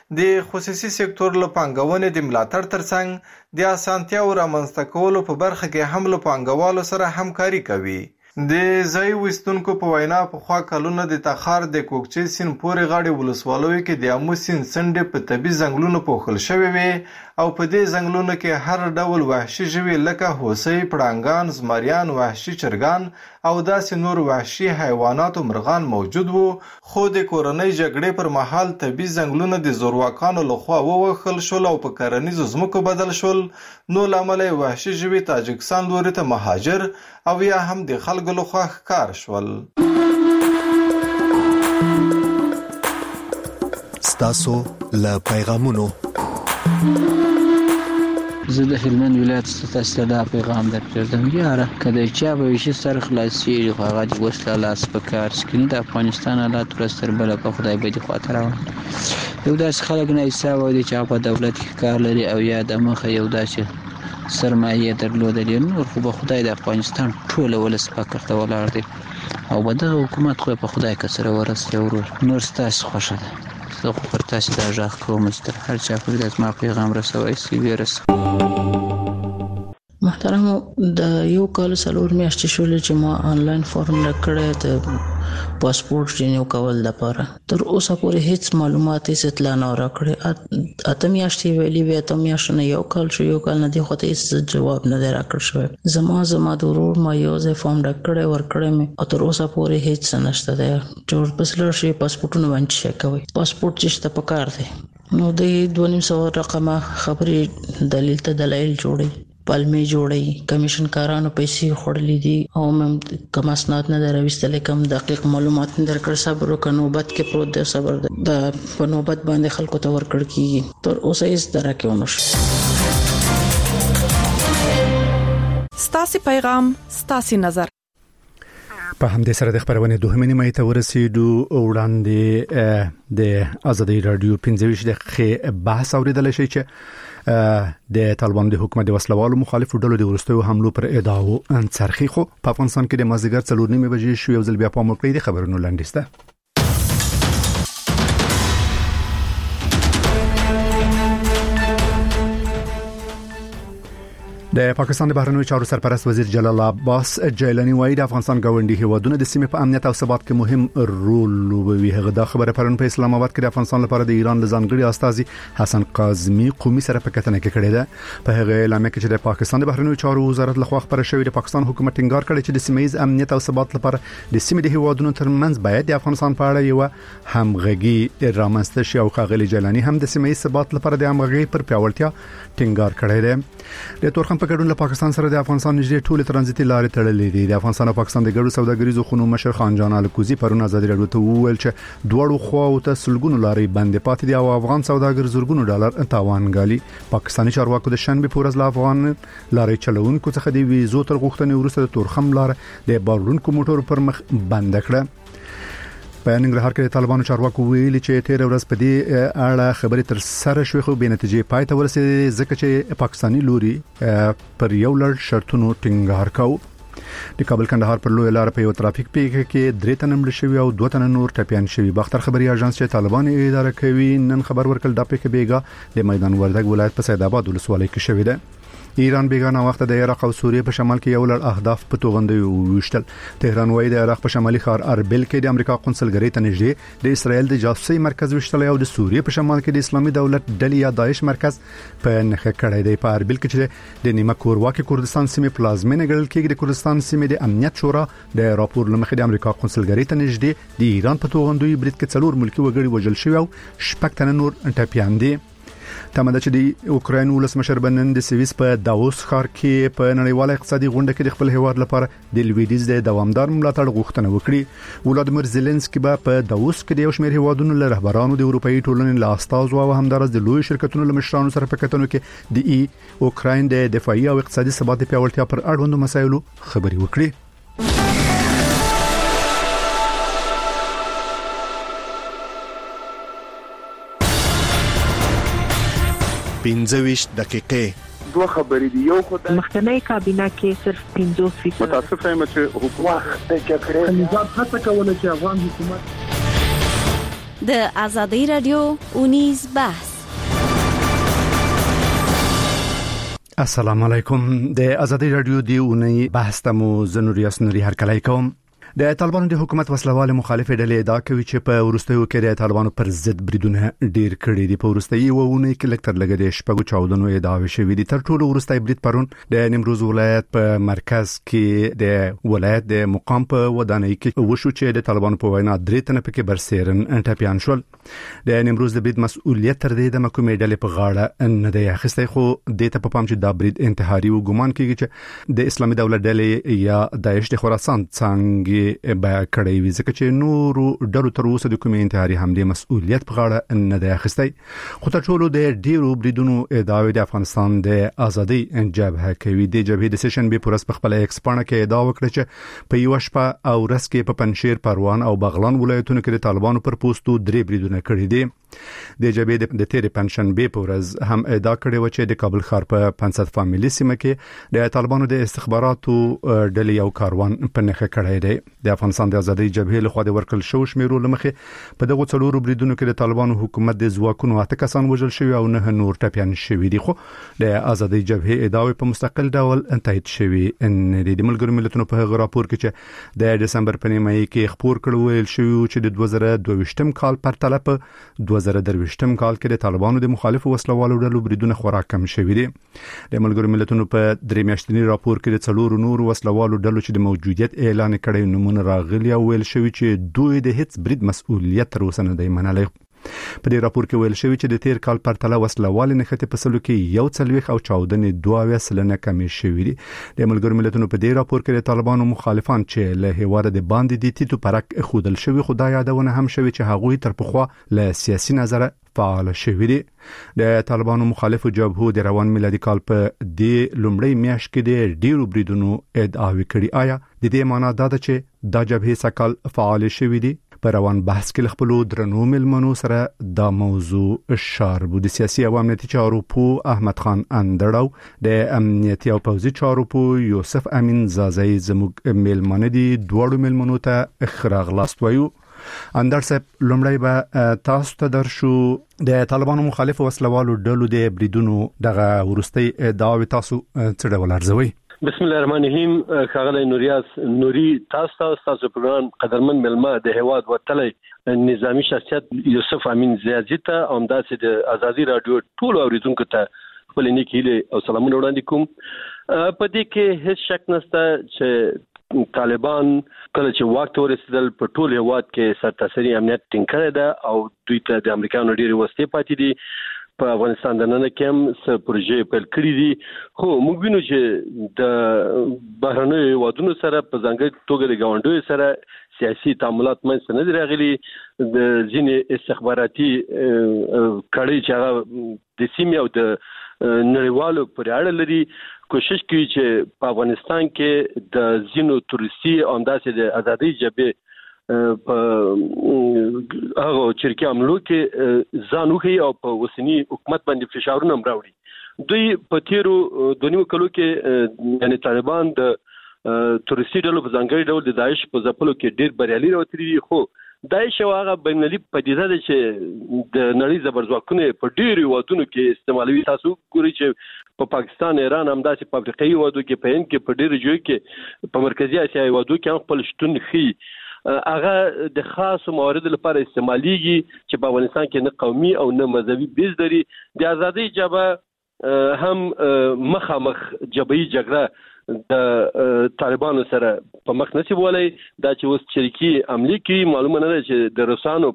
د خصوصي سکتور له پانګونې د ملاتړ ترڅنګ د اسانتیاو رامنځته کولو په برخه کې هم له پانګوالو سره همکاري کوي. د ځای اوسیدونکو په وینا پخوا کلونه د تخار د کوکچې سیند پورې غاړې ولسوالیو کې د آمو سیند څنډې په طبیعي ځنګلونو پوښل شوې وې او په دې ځنګلونو کې هر ډول وحشي ژوي لکه هوسۍ، پړانګان، زمریان، وحشي چرګان او داسې نور وحشي حیوانات او مرغان موجود وو. خو د کورنۍ جګړې پر مهال طبیعي ځنګلونه د زورواکانو لخوا ووهل شول او په کرنیزو ځمکو بدل شول. نو له امله یې وحشي ژوي تاجکستان لوري ته مهاجر او یا هم د خلکو لخوا ښکار شول. ستاسو له پیغامونو زه د هلمند ولایت ستاسو ته پیغام درکړم. یاره کله چې به وشي سر خلاصي خو هغه د وسله لاس په کار سکین د افغانستان حالات ورستر بل په خدای به دي خاطر یو داس خلک نه حساب ودی چې په دولت کې کار لري او یا د مخه یو داسې سرمایه درلودل نور خو به خدای د افغانستان ټول ولس پکړه ته ولاړ دی او به د حکومت خو په خدای کسره ورسته ورور نور ستاسو خوښه ده. زه خو پر تاسو دا ژغ کوم چې هر چا پر دې ما پیغام رسوي سی ویرس. محترم د یو کال سلور میاشتې شولې چې ما آنلاین فارم لکړې ته پاسپورت رینیو کول لپاره تر اوسه پورې هیڅ معلومات هیڅ اطلاع نه راکړې. اته میاشتې ویلې وې اته میاشتې نه یو کال شو یو کال نه دی خو ته هیڅ جواب نه دی راکړ شوی. زما زما د ورور ما یو ځای فارم لکړې ورکړې مې او تر اوسه پورې هیڅ نشته دی چې ورپسې لاړ شي پاسپورتونه باندې چیک کوي. پاسپورت چې شته پکار دی نو د دوه نیم سوه رقمه خبرې دلیل ته دلایل جوړي پالمې جوړي کمیشن کارانو پیسې خورلې دي او هم کوم اسناد نه درويستل کوم دقیق معلومات نه درکړ صبر وکړو نوبت کې پروت دی صبر د په نوبت باندې خلکو ته ورکړ کیږي تر اوسه هیڅ درکه ونه شو. ستاسي پیغام ستاسي نظر. په همدې سره د خبرونه دوه نیمه ته ورسېدو وړاندې د ازادي رادیو پنځه ویشت دقیقې بحث اوریدل شي چې د طالبان د حکومت د وسلوالو مخالفو ډلو د ورستیو حملو پر ادعاو انڅرخي خو په افغانستان کې د مازیګر څلور نیمه بجې شو یو ځل بیا په ملک د خبرونو لاندېسته. د پاکستان د بهرنیو چارو سرپرست وزیر جلال عباس جیلانی وایي د افغانستان ګاونډي هیوادونه د سیمې په امنیت او ثبات کې مهم رول لوبوي. هغه دا خبره پرون په اسلام آباد کې د افغانستان لپاره د ایران لزانګړي استازي حسن قاظمي قومي سره په کتنه کې کړې ده. په هغه اعلامیه کې چې د پاکستان د بهرنیو چارو وزارت لخوا خبره شوې د پاکستان حکومت ټینګار کړی چې د سیمې امنیت او ثبات لپاره د سیمې د هیوادونو ترمنځ باید د افغانستان په اړه یو همغږي رامنځته شي او ښاغلي جیلانی هم د سیمې ثبات لپاره د همغږي پر پیاوړتیا ټینګار کړی دی. د تورخم په ګډون له پاکستان سره د افغانستان نږدې ټول ترانزیتي لارې تړلې دي. د افغانستان او پاکستان د ګډو سوداګریزو خونو مشر خان جان الکوزي پرون ازادي راډیو ته وویل چې دوړو خواو ته سلګونو لارې بندې پاتې دي او افغان سوداګر زورګونو ډالر تاوان غالي. پاکستاني چارواکو د شنبه پورز له افغان لارې چلوونکو څخه د ویزو تر غوښتنې وروسته د تورخم لار د بارونکو موټرو پر مخ بند کړه. په ننګرهار کې د طالبانو چارواکو ویلي چې تیر ورځ په دې اړه خبرې تر سره شوې خو به نتیجې پای ته ورسېدې ځکه چې پاکستاني لوري پر یو لړ شرطونو ټینګار کاوه. د کابل کندهار پر لوی لار په یو ترافیک پیښه کې درې تنه مړ شوي او دوه تنه نور ټپيان شوي. باختر خبري اژانس چې طالبان اداره کوي نن خبر ورکړ د پیښه بیګا د میدان وردګ ولایت په سید آباد ولسوالۍ کې شوې ده. ایران بیگانه وخت د عراق او سوریه په شمال کې یو لړ اهداف په توغندي وشتل. تهران وایي د عراق په شمالي ښار اربیل کې د امریکا قونسلګری ته نږدې د اسرائیل د جاسوسي مرکز وشتل او د سوریه په شمال کې د اسلامي دولت ډلې یا داعش مرکز په نخښه کړی دی. په اربیل کې چې د نیمه کورواکي کردستان سیمې پلازمینه ګڼل کېږي د کردستان سیمې د امنیت شورا د راپور لمخې د امریکا قونسلګری ته نږدې د ایران په توغندي برید کې څلور ملکی وګړي وژل شوي او شپږ تنه نور ټپيان دي. تمه ده چې د اوکراین ولسمشر بنن د سویس په داووس ښار کې په نړیواله اقتصادي غونډه کې د خپل هیواد لپاره د لویدیز د دوامدار ملاتړ غوښتنه وکړي. ولادیمیر زيلنسکي به په داووس کې د یو شمېر هیوادونو له رهبرانو د اروپאי ټولنې له استازو او همدارس د لوی شرکتونو له مشرانو سره په کتنو کې د ای اوکراین د دفاعي او اقتصادي ثبات پیاوړتیا پر اړوندو مسایلو خبري وکړي. پنځه دقیقې دوه خبرې دي. یو خدای مخکنی کابینه کې صرف پنځوس فیصد متاسف یم چې حکومت د چکرې نظام هڅه کوله چې افغان حکومت د ازادي رادیو اونیز بحث. السلام علیکم. د ازادي رادیو دی اونۍ بحث ته مو زنوریاس نوري هر کله کوم. د طالبانو د حکومت وسلواله مخالف ډلې ادعا کوي چې په ورستیو کې د طالبانو پر ضد بریدونه ډیر کړي دي. په ورستیي وونه کې لکتر لګې د شپږو چاودنو ادعا شوې دي. تر ټولو ورستي برید پرون د نیمروز ولایت په مرکز کې د ولایت د مقام په ودانۍ کې وشو چې د طالبانو په وینا درې تنه پکې برسېرن ټپيان شول. د نیمروز د برید مسؤلیت تر دې د محکمې ډلې په غاړه نه دی اخیستی خو د ته په پام چې دا برید انتحاري او ګمان کیږي چې د اسلامي دولت ډلې یا داعش د خراسان څنګه به کړی وي ځکه چې نورو ډلو تر اوسه د کومې انتحاري حملې مسؤلیت په غاړه نه دی اخیستی. خو تر ټولو د ډیرو بریدونو ادعاوې د افغانستان د ازادي جبهه کوي. د جبهې د سیشن به پرس په خپل ایکس پاڼه کې ادعا وکړه چې په یو شپه او ورځ کې په پنشیر، پروان او بغلان ولایتونو کې د طالبانو پر پوسټو درې بریدونه کړي دي. د جبهې د تیر پنشن به پرز هم ادعا کړې و چې د کابل ښار په پنځه فامیلی سیمه کې د طالبانو د استخباراتو ډلې یو کاروان په نخښه کړی دی. د افغانستان د ازادي جبهې لخوا د ورکل شو شمیرو لمخې په دغه څلورو بریدونو کې د طالبانو حکومت د ځواکونو اته کسان وژل شوي او نه نور ټپيان شوي دي. خو د ازادي جبهې ادعاوې په مستقل ډول تایید شوي ان د ملګرو ملتونو په هغه راپور کې چې د دسمبر په نیمه کې خبر کړو ویل شوی چې د دوه زره دوه ویشتم کال پر تله په دوه زره درې ویشتم کال کې د طالبانو د مخالفو وسلوالو ډلو بریدونه خورا کم شوي دي. د ملګرو ملتونو په درې میاشتنی راپور کې د څلورو نور وسلوالو ډلو چې د موجودیت اعلان کړي نمونه راغلي او ویل شوی چې دوی د هیڅ برید مسؤلیت تر اوسه نه دی منلي. په دې راپور کې ویل شوی چې د تیر کال پرتله وسلوال نښتې په سلو کې یو څلويخ او چاودنې دوه سلنه کمې شوې دي. د ملګرو ملتونو په دې راپور کې د طالبانو مخالفان چې له هیواد د باندې د تیتو پرک خودل شوی خدای یادونه هم شوی چې هغوی تر پخوا له سیاسي نظر فعال شوی دي. د طالبانو مخالفو جبهو د روان میلادي کال په دې لومړی میاشت کې د ډیرو بریدونو ادعاوې کړي. آیا د دې معنی دا ده چې دا جبهې سکل فعال شوی دي؟ په روان بحث کې خپل درنو ملمنو سره دا موضوع شاربو. د سیاسي او امنیتي چارو پو احمد خان اندړو، د امنیتي او پوځي چارو پو یوسف امین زازای زموږ ملمنه دي. دوړو ملمنو ته اخراغلاست وایو. اندر صاحب، لومړی به تاسو ته درشو د طالبانو مخالف وسلوالو ډلو د بریدونو دغه ورستي ادعاوې تاسو څه ډول ارزوي؟ بسم الله الرحمن الرحیم. خاغلی نوریاس نوري، تاسو تاسو پروګرام قدرمن ملما د هواد وتلې نظامی شخصیت یوسف امین زیازی ته او همداسې د ازادي رادیو ټول اوریدونکو ته خپل نیک هیله او سلامونه وړاندې کوم. په دې کې هیڅ شک نشته چې طالبان کله چې واک ته ورسېدل په ټول هواد کې سرتاسري امنیت ټینګ کړی ده او دوی ته د امریکایانو ډېرې وسلې پاتې دي. په افغانستان د نن کې هم څه پروژې پیل کړې دي، خو موږ وینو چې د بهرنیو هیوادونو سره په ځانګړي توګه د ګاونډیو سره سیاسي تعاملات منځته نه دي راغلي. د ځینې استخباراتي کړۍ چې هغه د سیمې او د نړیوالو پورې اړه لري کوشش کوي چې په افغانستان کې د ځینو تروریستي او همداسې د ازادۍ جبهې په هغه چرکی عملو کې ځان وخی او په وسنی حکومت باندې فشارونه راوړي. دوی په تیرو دونیو کلو کې یعنی طالبان د تروریستي ډلو په ځانګړي ډول د داعش په ځپلو کې ډیر بریالي راوتلي دي. خو داعش هغه بینالمللي پدیده ده چې د نړۍ زبرځواکونه په ډیرو وادونو کې استعمالوي. تاسو ګورئ چې په پاکستان، ایران، همداسې په افریقایي وادو کې، په هند کې، په ډیرو ځایو کې، په مرکزی اسیایي وادو کې هم خپل شتون ښيي. هغه د خاصو مواردو لپاره استعماليږي چې په افغانستان کې نه قومي او نه مذهبي بیز لري. د ازادۍ جبهه هم مخامخ جبهي جګړه د طالبانو سره په مخ نشي وولای. دا چې اوس شریکي عملي کوي معلومه نه ده چې د روسانو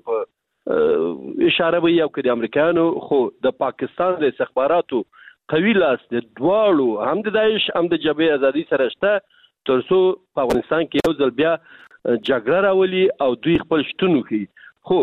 په اشاره وي او که د امریکایانو، خو د پاکستان د استخباراتو قوي لاس د دواړو هم د داعش هم د جبهې ازادي سره شته ترڅو په افغانستان کې یو ځل بیا جګړه راولي او دوی خپل شتون وکړي. خو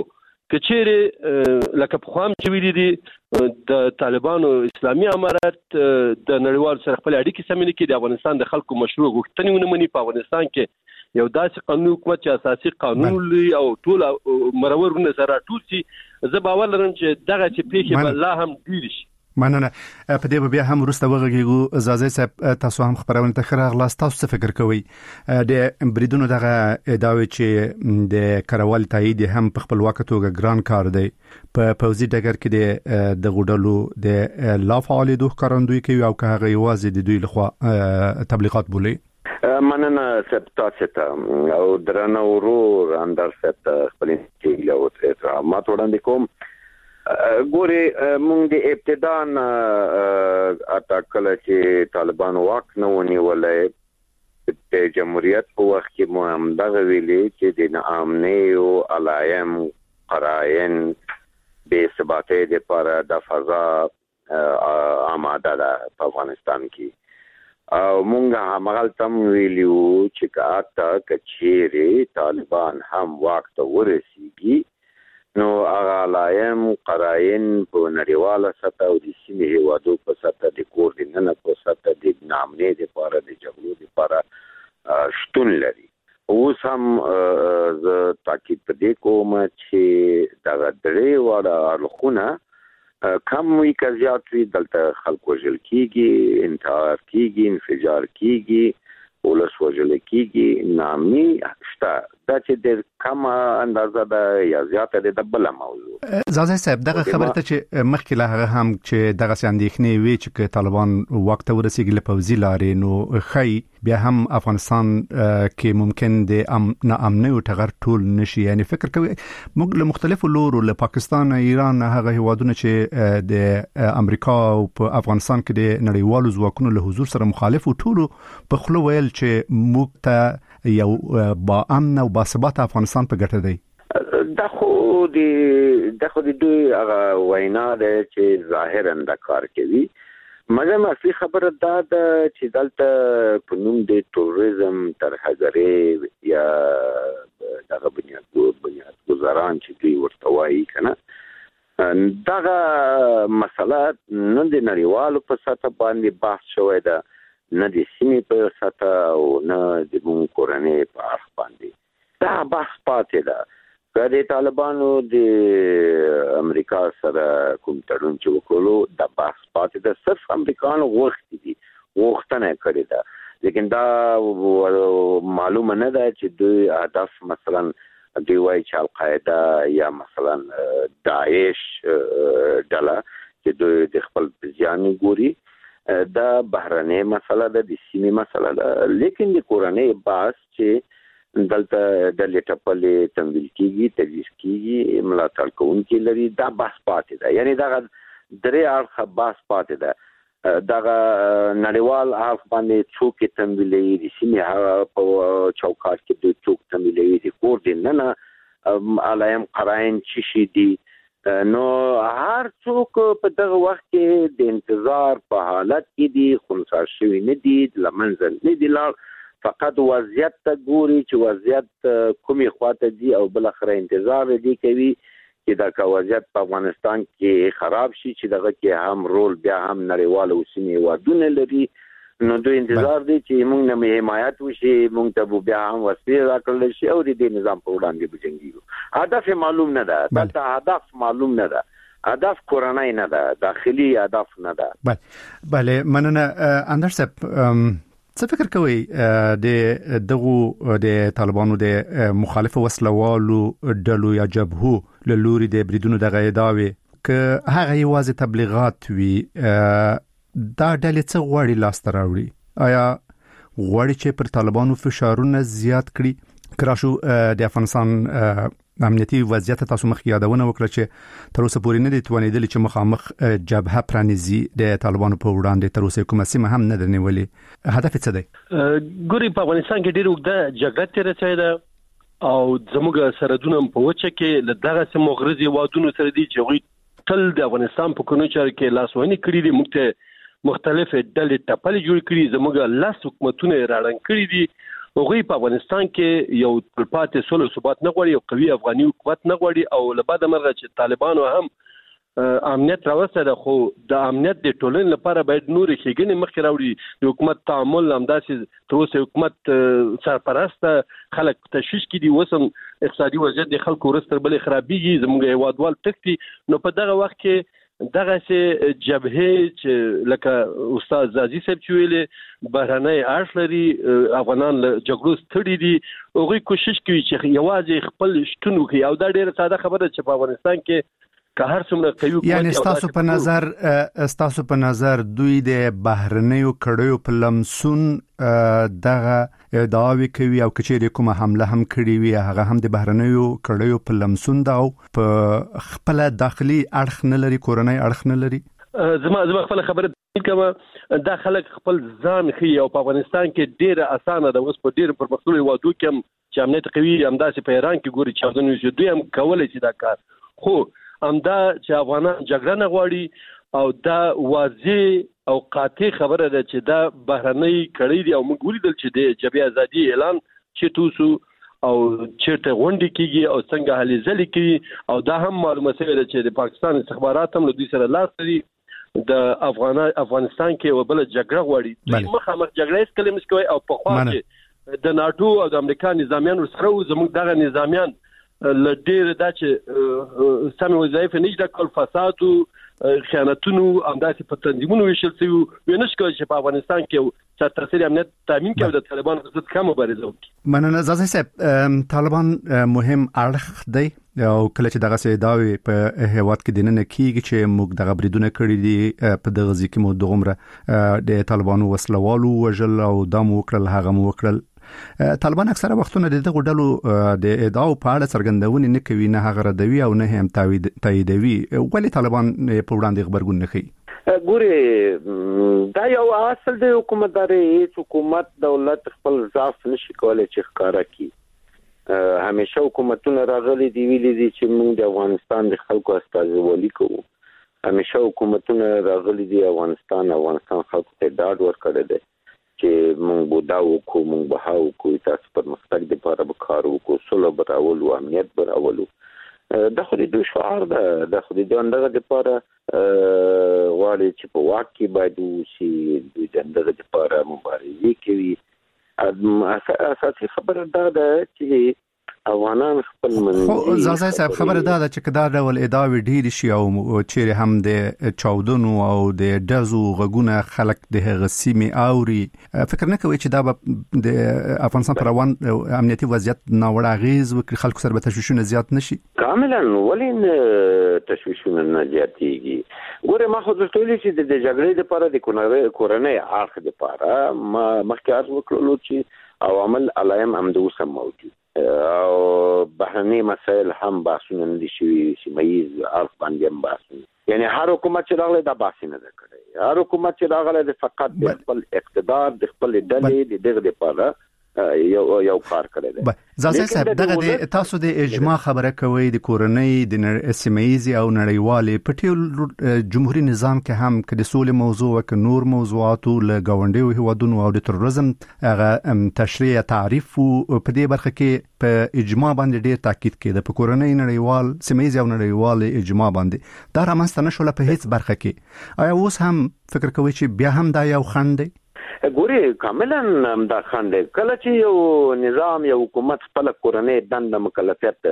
کچېره لکه په خام چې ویلي دي د طالبانو اسلامي امارات د نړیوالو سره خپل اړیکې سمې کړي، د افغانستان د خلکو مشروع غوښتنې ونه مني. په افغانستان کې یو داسې قانوني حکومت چې اساسي قانون لري او ټول مرورونه سره ټول شي. زه باور لرم چې دغه چې پیښې به لا هم ډېرې شي. مننه. په دې بیا هم ورسته وغږیږو. زازای صاحب، تاسو هم خبرونه ته خره غلاس، تاسو څه فکر کوئ د بریدونو دغه ادعاوې چې د کروال تایید هم په خپل وخت توګه ګران کار دی په پوزي ډګر کې د غوډلو د لا فعالیتو ښکارندوی کوي او که هغه یوازې د دوی لخوا تبلیغات بولي؟ مننه صاحب، تاسو ته او درنه ورور اندر صاحب خپل کې له احترامات وړاندې کوم. ګوري مونږ د ابتدا اټاکل چې طالبان واک نه ونیولای د جمهوریت په وخت کې مو هم دغه ویلي چې د ناامنۍ او علایم قراین به ثباتي د لپاره د فضا آماده ده په افغانستان کې او مونږ همغه تم ویلو چې کاته کچېره طالبان هم واک ته ورسیږي نو هغه علایم قراین په نړیواله سطح او د سیمې هیوادو په سطح د کوردیننه په سطح د نامنې د لپاره د جګړو لپاره شتون لري. اوس هم زه تاکید په دې کوم چې دغه درې واړه اړخونه کم وي که زیات وي دلته خلک وژل کېږي، انتحار کېږي، انفجار کېږي، ولس وژل کېږي، نامي شته. دا چې د کم اندازه ده یا زیاته ده د بل موضوع. زازای صاحب، دغه خبره ته چې مخکې له هغه هم چې دغه اندېښنې وي چې طالبان وخت ورسېږي له پوځي لارې، نو خی بیا هم افغانستان کې ممکن د ناامنۍ او ټغر ټول نشي. یعنی فکر کوي موږ له مختلفو لورو، له پاکستان، ایران، هغه هیوادونه چې د امریکا او په افغانستان کې د نړیوالو ځواکونو له حضور سره مخالف او ټول په خلو ویل چې موږ ته یو با امن او با ثبات افغانستان په ګټه دی. دا خو د دغه د دوی هغه وینا ده چې ظاهرا د کار کوي مګر اصلي خبره دا ده چې دلته په نوم د ټوریزم ترهګري یا دغه بنیاد بنیاد گزاران چې دوی ورته وایي کنه دغه مسله نه د نړیوالو په سطح باندې بحث شوی ده نه د سیمې په سطح او نه د مون کورنۍ په اړه باندې دا بحث پاتې ده د طالبانو د امریکا سره کوم تړون چې وکړو د بحث پاتې ده صرف امریکایانو غوښتي دي غوښتنه کړې ده لیکن دا معلومه نه ده چې دوی هدف مثلا دوی وایي چې القاعده یا مثلا داعش ډله چې دوی د خپل ځاني ګوري دا بهرنۍ مسله ده د سیمې مسله ده لیکن د کورنۍ بحث چې دلته د لټپلې تمویل کیږي تجهیز کیږي ملاتړ کوونکي لري دا بحث پاتې ده یعنی دا درې اړخه بحث پاتې ده دا نړیوال اړخ باندې څوک تمویلي د سیمې په چوکاټ کې د څوک تمویلي د کور دي نه نه علایم قرائن چی شي دي نو هر څوک په دغه وخت کې د انتظار په حالت کې دي خنثی شوی نه دي لمنځل نه دي لار فقط وضعیت ته ګوري چې وضعیت کومي خواته دي او بل اخر انتظار دي کوي چې دا وضعیت په افغانستان کې خراب شي چې دغه کې هم رول بیا هم نړیوال او سیمې ودونه لري نو دوی انتظار دي چې موږ نه حمایت وشي موږ ته بیا هم وسیله راکړل شي او د دې نظام په وړاندې بجنګي هدف معلوم نه ده دا هدف معلوم نه ده هدف کورنۍ نه ده داخلي هدف نه ده بله بله مننه اندر صاحب څه فکر کوي د دغه د طالبانو د مخالف وسلوالو ډلو یا جبهو له لوري د بریدونو د غیداوي ک هغه یوازې تبلیغات وی دا ډلې څه غواړي لاس ته راوړي آیا غواړي چې پر طالبانو فشارونه زیات کړي کراشو د افغانستان امنیتي وضعیت تاسو مخ یادونه وکړه چې تر اوسه پورې نه دي توانیدل چې مخامخ جبهه پرانیزي د طالبانو په وړاندې تر اوسه کومه سیمه هم نه ده نیولې هدف څه دی ګوري په افغانستان کې ډېر وګړه جګړه تیر شوې ده او زموږ سرحدونه په وچه کې له دغه سیمو غرضي وادونو سره دي چې غوي تل د افغانستان په کونو چار کې لاسوهني کړې دي موږ مختلف ډلې ټپلې جوړ کړي زموږ لاس حکومتونه راړنګ کړي دي هغوی په افغانستان کې یو تلپاتې سولې ثبات نه غواړي یو قوي افغاني حکومت نه غواړي او له بعد مرغه چې طالبانو هم امنیت راوسته ده خو د امنیت د ټولنې لپاره باید نورې ښېګڼې مخکې راوړي د حکومت تعامل همداسې تر اوسه حکومت سرپرسته خلک تشویش کړي دي اوس هم اقتصادي وضعیت د خلکو ورځ تر بلې خرابېږي زموږ هېوادوال تښتي نو په دغه وخت کې دغه سه جبهه چې لکه استاد زازي صاحب چې ویلي بهرنۍ اړخ لري افغانان له جګړو ستړي دي هغوی کوشش کوي چې یوازې خپل شتون وکړي او دا ډېره ساده خبره چې په افغانستان کې که هر څومره قوي یعنی تاسو په نظر تاسو په نظر دوی د بهرنیو کړیو په لمسون دغه ادعاوی کوي او کچېری کومه حمله هم کړې وي هغه هم د بهرنیو کړیو په لمسون دا او په خپل داخلي اړخ نه لري کورنۍ اړخ نه لري زما زما خپل خبره کومه دا خلک خپل ځان خي او په افغانستان کې ډیره اسانه ده اوس په ډیره پرمختللي وادو کې چې امنیت قوي همداسې په ایران کې ګوري چې دونه چې دوی هم کولای شي دا کار خو همدا چې افغانان جګړه نه غواړي او دا واضح او قاطع خبره ده چې دا بهرنۍ کړی دی او موږ ولیدل چې د جبهه ازادي اعلان چې توسو او چیرته غونډې کیږي او څنګه هلي ځلې کوي او دا هم معلومه شوې ده چې د پاکستان استخبارات هم له دوی سره لاس لري د افغان افغانستان کې وبله جګړه غواړي دوی مخامخ جګړه هیڅ کله مس کوي او په خوا کې د ناتو او د امریکا نظامیان سره زموږ دغه نظامیان لډیر دا چې سم وظایف نه د کول فساد او خیانتونو همداسې په تنظیمونو ویشل شوی وینش کوي چې په افغانستان کې سرتاسري امنیت تامین کوي د طالبانو ضد کوم مبارزه وکړي مننه زازي صاحب طالبان مهم اړخ دی او کله چې دغه سیداوی په هیواد کې دنه کیږي چې موږ دغه بریدونه کړی دي په دغه ځکه مو دغمره د طالبانو وسلوالو وجل او دمو وکړل هغه مو وکړل طالبان اکثره وختونه د دغه ډلو د ادعا په اړه څرګندونه نه کوي نه هغه ردوي او نه هم تاییدوي ولې طالبان په وړاندې خبرګون نه کوي ګوري دا یو اصل د حکومتداري حکومت دولت خپل ځاف نشي کولای چې ښکارا کی همیشه حکومتونه راغلي دی ویلي دي چې موږ د افغانستان د خلکو استازولي کوو. همیشه حکومتونه راغلي دي افغانستان افغانستان خلکو ته ډاډ ورکړی دی چې موږ به دا وکړو، موږ به ها وکړو، تاسو پرمختګ لپاره به کار وکړو، سوله به راولو، امنیت به راولو. دا خو د دوی شعار ده، دا خو د دغه لپاره غواړي چې په واک کې باید وشي، دوی دغه لپاره مبارزه کوي. اساسي خبره دا ده چې افغانان خپل منځي زازای صاحب خبره دا ده چې کدا ډول ادعاوی ډیر شي او چیرې هم د چاودنو او د دزو غږونه خلک د هغه سیمې اوري، فکر نه کوي چې دا به د افغانستان پر روان امنیتي وضعیت ناوړه اغیز وکړي، خلکو سره به تشویشونه زیات نشي؟ کاملا ولین تشویشونه نه زیاتېږي. ګوره ما خو د ټولې چې د جګړې لپاره د کورنۍ اړخ لپاره ما مخکې عرض وکړلو چې عوامل علایم هم د اوسه موجود او بهرني مسایل هم بحثونه نه دي شوي، سیمه‌ییز اړخ باندې هم بحثونه، یعنی هر حکومت چې راغلی دا بحث نه ده کړی. هر حکومت چې راغلی د فقط د خپل اقتدار د خپل ډلې د دغه لپاره یو یو کار کړی دی. زازای صاحب دغه د تاسو د اجماع خبره کوي د کورنۍ د سیمه‌ییز او نړیوالې په ټول جمهوریت نظام کې هم کې د سولې موضوع او ک نور موضوعاتو له غونډیو هیوادونو او د تروریزم هغه تشریح تعریف په دې برخه کې په اجماع باندې ډیر تاکید کړي. په کورنۍ نړیوال سیمه‌ییز او نړیوال اجماع باندې دا رامنځته نشول په هیڅ برخه کې. آیا اوس هم فکر کوي چې بیا هم دا یو خنډ دی؟ ګوري کاملا دا خنډ کله چې یو نظام یو حکومت خپل کورنۍ دنده مکلفیت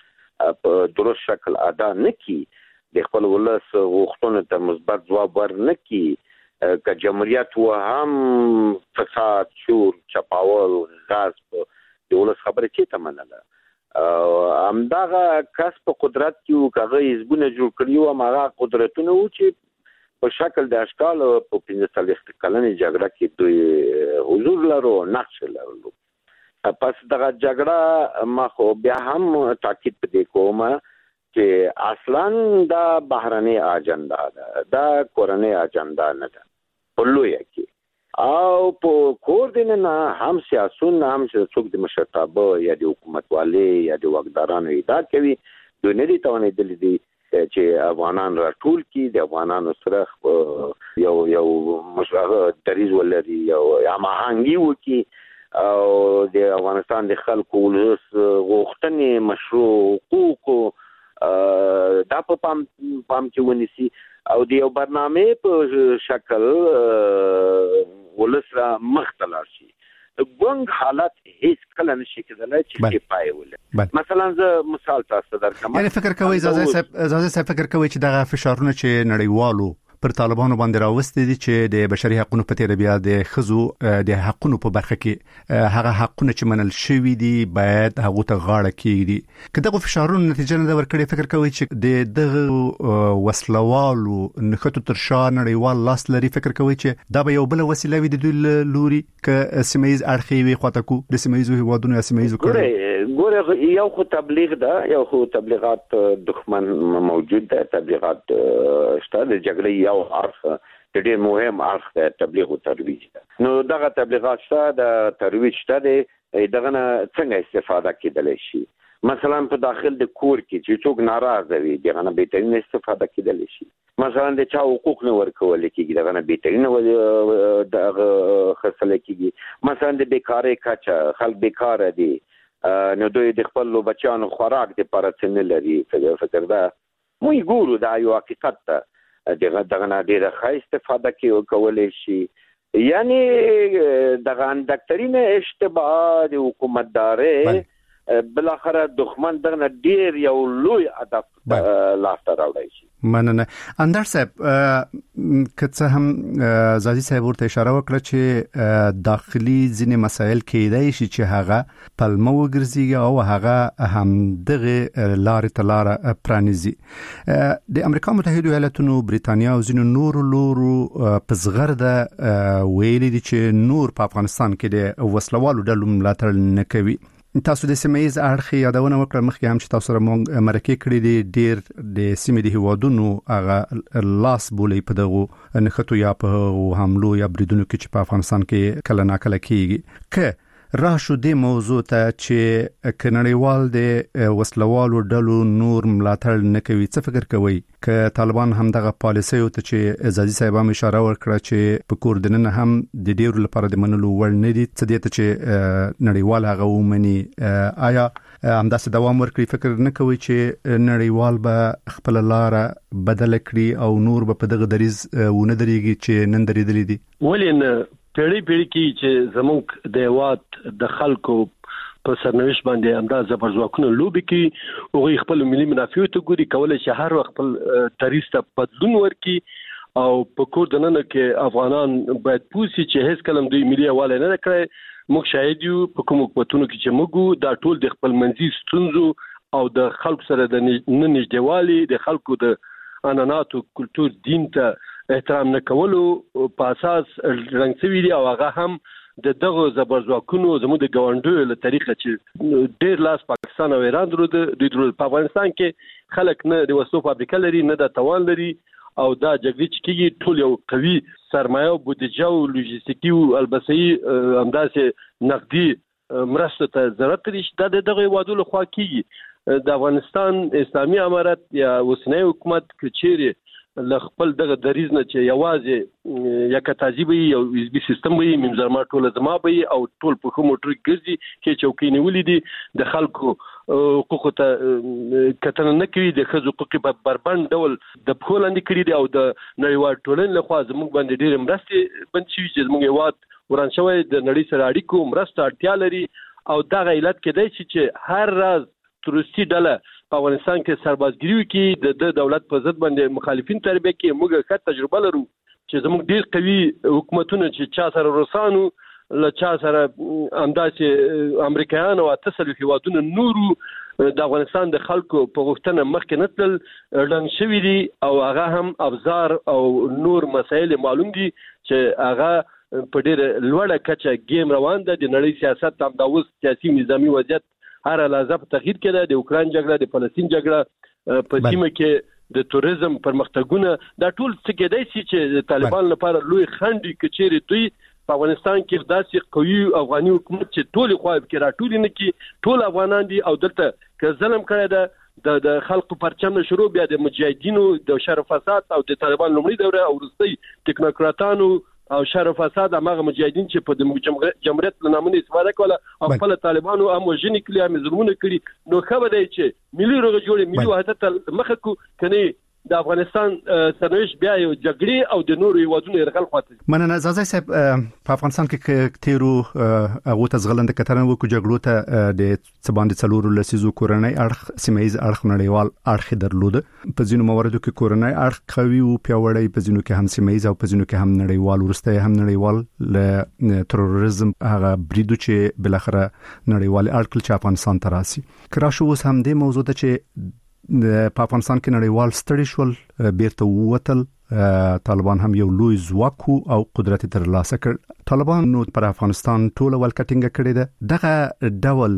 په درست شکل ادا نه کی، د خپل ولس غوښتنو ته مثبت ځواب ورنه کی، که جمهوریت و هم فساد، شور، چپاول، غصب د ولس خبره چې ته منله همدغه کس په قدرت کې کاغه حزبونه جوړ کړي او هغه قدرتونه و چې په شکل د اشکال په پنځه څلوېښت کلنې جګړه کې دوی حضور لرو، نقش لرلو. پس دغه جګړه ما خو بیا هم تاکید پدې کوم چې اصلا دا بهرنۍ اجنډا ده، دا کورنۍ اجنډا نه ده په لویه کې. او په کور دین نه هم سیاسون هم څوک د مشرتابه یا د حکومتوالي یا د واکدارانو ادعا کوي، دوی نه دي توانېدلي دي چې افغانان راټول کی، د افغانانو سره یو یو مشرغه دریز ولري، یو هماهنګي وکي او د افغانستان د خلکو ولس غوښتنې مشروع حقوق دا په پام پام کې ونیسي او د یو برنامه په شکل ولس را مختلف شي. ګونګ حالت هیڅ کله نشي کېدلی چې پای ولري. مثلا زه مثال تاسو درکم، یعنی فکر کوي زازای صاحب زازای صاحب فکر کوي چې دغه فشارونه چې نړیوالو پر طالبانو باندې راوستي دي چې د بشري حقوقو په تیر بیا د خزو د حقوقو په برخه کې هغه حقونه چې منل شوی دي باید هغه ته غاړه کیږي. که دغه فشارونو نتیجه نه ورکړي، فکر کوي چې د دغه وسلوالو نخټو تر شا نړیوال لاس لري، فکر کوي چې دا به یو بل وسیله وي د دوی لوري ک سیمایز اړخي وي خواته کو د سیمایزو هیوادونو یا سیمایزو کړي. ګوره یو خو تبلیغ ده، یو خو تبلیغات دښمن موجود ده، تبلیغات شته د جګړې یو عرف د ډېر مهم عرف د تبلیغ او ترویج ده. نو دغه تبلیغات شته، د ترویج شته، دغه نه څنګه استفاده کېدلی شي. مثلا په داخل د کور کې چې څوک ناراضه وي دغه نه بهترین استفاده کېدلی شي. مثلا د چا حقوق نه ورکول کېږي دغه نه بهترین دغه خرڅول کېږي. مثلا د بیکارۍ کچه، خلک بیکاره دي، نو دوی د خپل بچیانو خوراک د لپاره څه نه لري. فکر دا موږ ګورو دا یو حقیقت ده، دغه دغه نه ډېره ښه استفاده کولی شي. یعنی دغه اندکترین اشتباه د حکومتدارۍ بالاخره دښمن دغه ډېر یو لوی هدف لاسته راوړی شي. مننه. اندر صاحب که څه هم زازي صاحب ورته اشاره وکړه چې داخلي ځینې مسایل کېدای شي چې هغه پلمه وګرځي او هغه هم دغه لارې ته لاره پرانیزي. د امریکا متحده ایالاتونو، بریتانیا او ځینو نورو لورو په زغرده ویلي دي چې نور په افغانستان کې د وسلوالو ډلو ملاتړ نه کوي. تاسو د سیمه‌ییز اړخ یادونه وکړه مخکې هم چې تاسو سره مونږ مرکه کړې دي، ډېر د سیمې د هیوادونو هغه لاس بولي په دغه نخټو یا په حملو یا بریدونو کې چې په افغانستان کې کله ناکله کېږي. که راشو دې موضوع ته چې کنړیوال د وسلوالو ډلو نور ملاتړ نه کوي. څه فکر کوي ک طالبان هم دغه پالیسي او ته چې ازادي صاحب هم اشاره وکړه چې په کور دننه هم د ډیرو لپاره د منلو وړ نه دي، څه دې ته چې نړیوال هغه ومني، آیا همداسې دوام ورکړي؟ فکر نه کوي چې نړیوال به خپل لار بدل کړي او نور به په دغه دریز ونه درېږي چې نن درېدلې دي؟ ولې نه پیړی پیړی کې چې زموږ د هیواد د خلکو په سرنوشت باندې همدا زبرځواکونه لوبي کې او خپل ملي منافع ته ګوري، کولای شي هر وخت خپل دریز ته بدلون ورکړي او په کور دننه کې افغانان باید پوسی چې هیڅ کلم دوی ملي حواله نه کړي. موږ شاهد یو په کوم حکومتونو کې چې موږ دا ټول د خپل منځي ستونزو او د خلکو سره د نه نږدېوالي، د خلکو د عنعناتو کلچر دین ته احترام نه کولو په اساس رنګ سوي دي او هغه هم د دغه زبرځواکونو زموږ د ګاونډیو له طریقه چې ډېر لاس پاکستان او ایران درو د درو په افغانستان کې خلک نه د وسلو فابریکه لري، نه د توان لري او دا جګړې چې کېږي ټول یو قوي سرمایه او بودیجه او لوجستیکي او البسي همداسې نقدي مرسته ته ضرورت لري. دا دغه هیوادونو لخوا کېږي. د افغانستان اسلامي امارت یا اوسنی حکومت کچېرې ل خپل دغه دریز نه چې یوازې یا کتازي یو حزبي سیستم وي، منځرما ټول زما وي او ټول په کوم موټر ګرځي چې چوکۍ نیولې دي، د خلکو حقوق ته کتنه نه کوي، د ښځو حقوق په بربند ډول د پښو لاندې کړي دي او د نړیوال ټولنې لخوا زموږ باندې ډېرې مرستې بند شوي چې زموږ هیواد وران شوی د نړۍ سره اړیکو مرسته اړتیا لري او دغه علت کېدای شي چې هر راز تروریستي ډله په افغانستان کې سربازګري وکړي، د دولت په ضد باندې مخالفین تربیه کړي. موږ ښه تجربه لرو چې زموږ ډېر قوي حکومتونه چې چا سره روسانو، له چا سره همداسې امریکایان او اته څلوېښت هیوادونه نورو د افغانستان د خلکو په غوښتنه مخکې نه تلل، ړنګ شوي دي او هغه هم ابزار او نور مسایل معلوم دي چې هغه په ډېره لوړه کچه ګیم روان ده. د نړۍ سیاست هم دا اوس سیاسي نظامي وضعیت هر لحظه په تغییر کې ده. د اوکراین جګړه، د فلسطین جګړه، په سیمه کې د توریزم پرمختګونه، دا ټول څه کېدای شي چې د طالبان لپاره لوی خنډ کچېرې دوی په افغانستان کې داسې قوي افغاني حکومت چې ټول خو کې راټول نه کی ټول افغانان دي او دلته که ظلم کړی ده د خلکو پرچم شروع بیا د مجاهدینو د شر فساد او د طالبان لومړی دوره او وروستي ټکنوکراتانو او شر فساد هغه مجاهدین چې په د جمهوریت نامونه استفاده کوله او خپل طالبانو هم وژنې کړي، هم ظلمونه کړي. نو خبره دی چې ملي روغه جوړې ملي وحدت مخه کو کني د افغانستان سرنوشت بیا یو جګړې او د نورو هیوادونو يرغل خواته. مننه زازای صاحب. په افغانستان کې تیرو هغه ته زغلند کتنه وکړو جګړو ته د څباندې څلورو لسیزو کورنۍ اړخ سیمایز اړخ نړیوال اړخ درلود. په ځینو مواردو کې کورنۍ اړخ قوي او پیاوړی، په ځینو کې هم سیمایز او په ځینو کې هم نړیوال، ورسته هم نړیوال ل تروریزم هغه بریدو چې بل اخره نړیوال اړخ چې افغانستان ته راسي. کراشو اوس هم د موضوع ته چې په افغانستان کې نړیوال ستړي شول، بیرته ووتل، طالبان هم یو لوی ځواک او قدرت ترلاسه کړ. طالبان نو پر افغانستان ټول ولکټینګ کړی ده. دغه ډول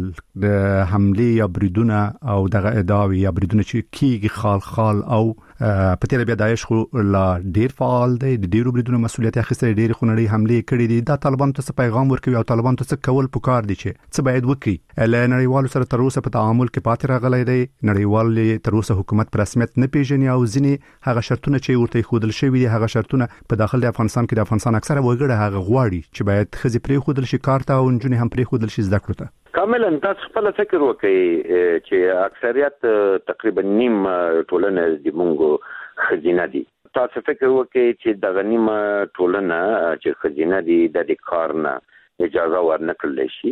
د حمله یا بریدونه او دغه ادعاوی یا بریدونه چې کیږي خال خال او په تیر بیا داعش خو لا ډیر فعال دی، د ډیرو بریدونو مسولیت اخیسته، ډیر خونړی حمله کړې دي. دا طالبان ته څه پیغام ورکوي او طالبان ته څه کول پکار دي چې څه باید وکړي؟ ل نړیوالو سره تر اوسه په تعامل کې پاتې راغلی دی. نړیوال تر اوسه حکومت پر رسمیت نه پیژني او ځینې هغه شرطونه چې ورته خودل شوی دي، هغه شرطونه په داخل د افغانستان کې د افغانستان اکثره وګړي هغه غواړي چې باید خزي پرې خودل شي کار ته او نجونې هم پرې خودل شي زده کړو ته. کاملا تاسو خپل فکر وکړئ چې اکثریت تقریبا نیم ټولنه د مونږ خزینه دي. تاسو فکر وکړئ چې د غنیمه ټولنه چې خزینه دي د کار نه اجازه ورنکړل شي،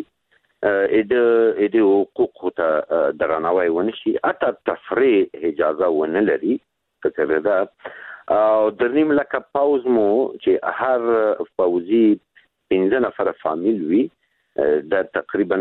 د د حقوق ته درناوی ونشي، اته تفریح اجازه ونه لري کله دا او درنیم لکه پاوز مو چې هر فوزي پنځه نفر فامیل وي د تقریبا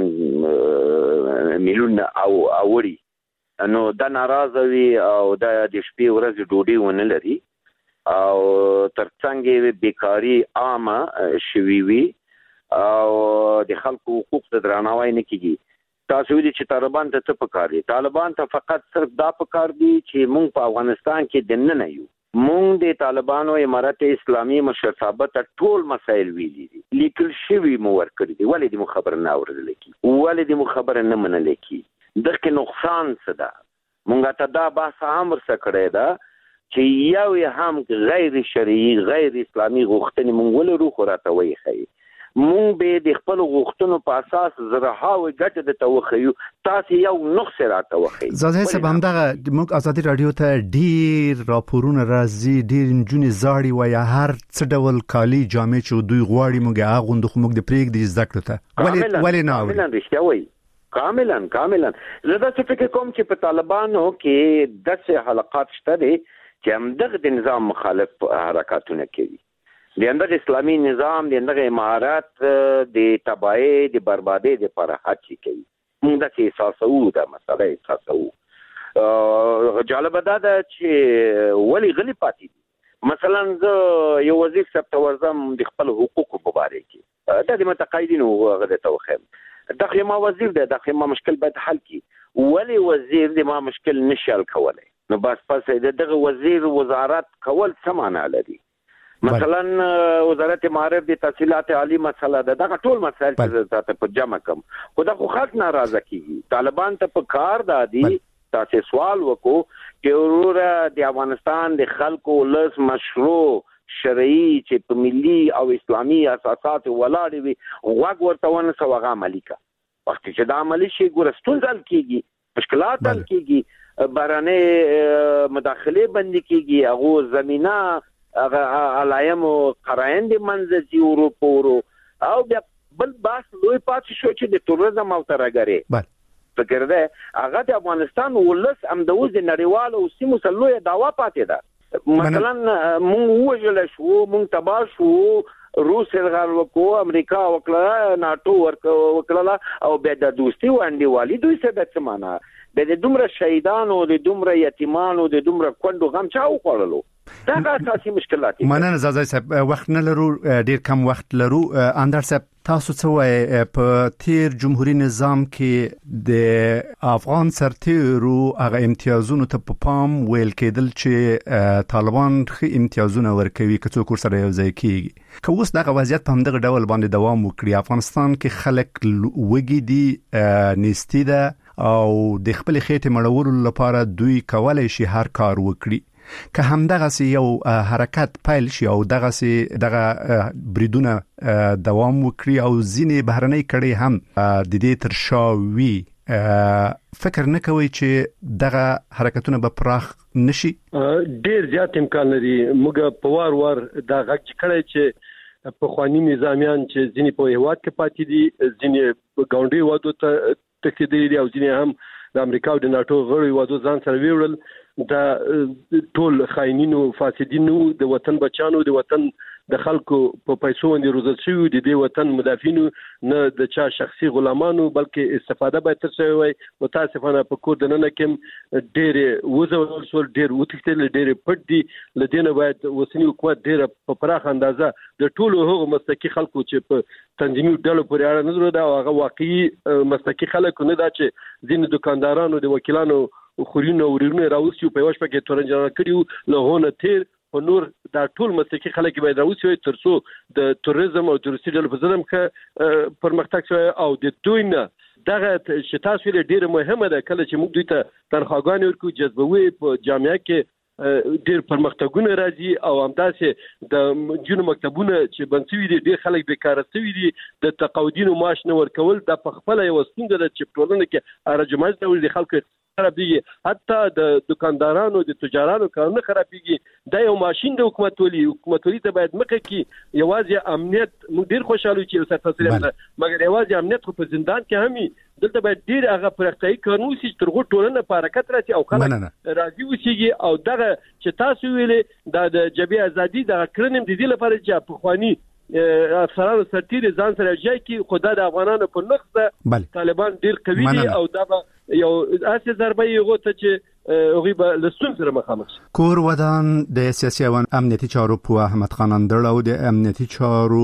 میلیون او اوري نو دا ناراضه وي او د شپې ورځې ډوډۍ ونه لري او ترڅنګ بیکاری عامه شوي وي او د خلکو حقوق ته درناوی نه کیږي. تاسو ویلي چې طالبان ته څه پکار دي؟ طالبان ته فقط صرف دا پکار دي چې موږ په افغانستان کې دننه یو مونږ د طالبانو امارت اسلامي مشر صاحب ته ټول مسایل ویلي دي، لیکل شوی مو ورکړي دي، ولې د خبر نه اوریدل کی، ولې د خبر نه منل کی، دغه نقصان څه ده؟ مونږ ته دا بحث هم ورسره کړی ده چې یو هم غیر شرعي غیر اسلامي غوښتنې مونږ ولرو، خو راته وایي ښایي مونږ به د خپل غوښتنو په اساس زرهاوي ګټه د توخیو، تاسو یو نقص راته وخی. زاده صاحب همدغه موږ ازادي رادیو ته ډیر راپورونه راځي، ډیر نجونې زاړي وای هر څه ډول کالی جامې چې دوی غواړي موږ هغه غوند خو موږ د پریک د زده کړو ته ولې ولې نه کاملا رښتیا وای کاملا کاملا زه دا څه فکر کوم چې په طالبانو کې دغه حلقات شته دي چې همدغه د نظام مخالف حرکتونه کوي، د اندغه اسلامي نظام د اندغه امارات د تباہی د بربادي د پر هڅه کوي. موږ د احساسو د مسله احساسو جالب ده چې ولی غلی پاتې دي. مثلا زه یو وزیر صاحب ته ورځم د خپل حقوقو په اړه کې د متقاعدینو غوښتنه توخم دغه ما وزیر دی، دغه ما مشکل باید حل کی، ولی وزیر د ما مشکل نشي حل کولای، نو بس پس دغه وزیر وزارت کول څه معنی لري؟ مثلا وزارت معارف د تحصیلات عالی مسله ده، دغه ټول مسایل چې تاسو په جمع کوم خو د خلک ناراضه کیږي. طالبان ته په کار دادي تاسو سوال وکړو چې وروره د افغانستان د خلکو لس مشروع شرعي چې په ملي او اسلامي اساسات ولاړ وي غوږ ورته ونه سوغه ملکه وخت چې د عملی شي ګورستون ځل کیږي، مشکلات حل کیږي، بارانه مداخله بند کیږي، هغه زمينه هغه علایم او قراین د منځي اروپورو او بیا بل باس لوی پاتې شو چې د تروریزم او ترګری فکر ده هغه د افغانستان ولس امدوز د نړیوالو سیمو سلوې داوا پاتې ده. مثلا مونږ وژل شو، مونږ تبا شو، روس الغال وکړو، امریکا وکړه، ناتو وکړه او بیا د دوستي وانډیوالي دوی څه د څه معنا د دومره شهیدانو د دومره یتیمانو د دومره کندو غم چا وکړلو؟ دا اساسي مشکلات دي. مننه زاده صاحب، وخت نه لرو، ډیر کم وخت لرو. اندر صاحب تاسو څه وایي په تیر جمهوریت نظام کې د افغان سرتیرو هغه امتیازونو ته په پام ویل کېدل چې طالبان خې امتیازونه ورکوي که څوک سره یو ځای کیږي، که اوس دغه وضعیت په همدغه ډول باندې دوام وکړي افغانستان کې خلک وګي دي نيستي ده او د خپل خېټه مړولو لپاره دوی کولای شي هر کار وکړي، که همدغه سی یو حرکت پیل شي او دغه سی دغه بریدونه دوام وکړي او ځینې بهرنۍ کړي هم د دې تر شاوي، فکر نه کوي چې دغه حرکتونه به پراخ نشي؟ ډیر زیات امکان لري. موږ په وار وار دا غږ کړی چې په خواني نظامیان چې ځینې په هیواد کې پاتې دي، ځینې ګاونډي وادو ته تکیدي دي او ځینې هم د امریکا او د ناتو غړي وادو ځان سره ویړل. دا ټول خاینینو فاسدینو د وطن بچانو د وطن د خلکو په پیسو باندې روزل شوی د دې وطن مدافعینو نه د چا شخصي غلامانو بلکې استفاده به تر شوی وي. متاسفانه په کور د نن کې ډېر وزول سول ډېر وتښتل ډېر پټ دي، لدینه باید وسنی حکومت ډېر په پراخ اندازه د ټولو هغو مستقی خلکو چې په تنظیمي ډلو پورې اړه نه درلوده او هغه واقعي مستقی خلک نه دا چې ځینې دکاندارانو د وکیلانو خورینو ورونه راوستي په واش پکې تورنجان کړیو له هونه تیر په نور دا ټول مستقی خلک باید راوستي ترڅو د توریزم او تورستي ډول په ځلم کې پرمختګ شوی او د دوی نه دغه شتا سویل ډیره مهمه ده کله چې موږ دوی ته تنخواګانې ورکو جذبوي په جامعه کې ډیر پرمختګونه راځي او همداسې د جنو مکتبونه چې بنسوي دي ډیر خلک بیکاره شوي دي، د تقاعدینو معاش نه ورکول د په خپل یو ستونزه ده چې په ټولنه کې ارجماج ډول د خلکو خرابېږي، حتی د دکاندارانو د تجارانو کارونه خرابېږي. دا یو ماشین د حکومت ولي حکومت ولي ته باید مخه کې یوازې امنیت موږ ډیر خوشاله چې وسه تاسو مګر یوازې امنیت خو په زندان کې همي دلته باید ډیر هغه پرختای کارونه چې ترغه ټولنه په حرکت راځي او خلک راځي وسیږي او دغه چې تاسو ویلې د جبهه ازادي د کړنیم د دې لپاره چې په خواني افسرانو سرتیري ځان سره ځای کې خدای د افغانانو په نقص طالبان ډیر قوي دي او دا یو اساس ضربه یو ته چې هغه به لسون سره مخامخ شي. کور ودان د سیاسي او امنیتي چارو په احمد خان اندړ او د امنیتي چارو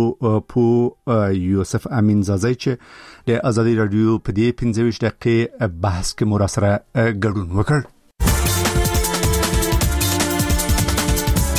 په یوسف امین زازی چې د ازادي رادیو په دې پنځه دقیقې بحث کې مراسره ګډون وکړ.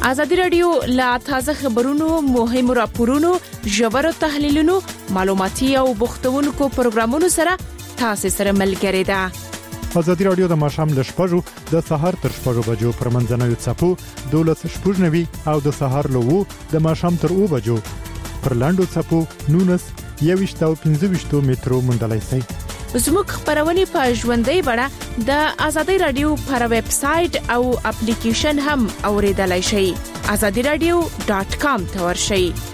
ازادي رادیو لا تازه خبرونو، مهمو راپورونو، ژورو تحلیلونو، معلوماتي او بوختونکو پروګرامونو سره تاسو سره ملګری ده. ازادي رادیو د ماشام ل شپږو د سهار تر شپږو بجو پر منځنوي چپو دولس شپږنوي او د سهار له وو د ماشام تر او بجو پر لاندو چپو نونس یويشت او پنځه مترو مندلای سي. زموږ خبرونه په ژوندۍ بڼه د ازادي رادیو پر ویب سټ او اپلیکیشن هم اوریدلای شئ. azadi radio dot com ته ورشئ.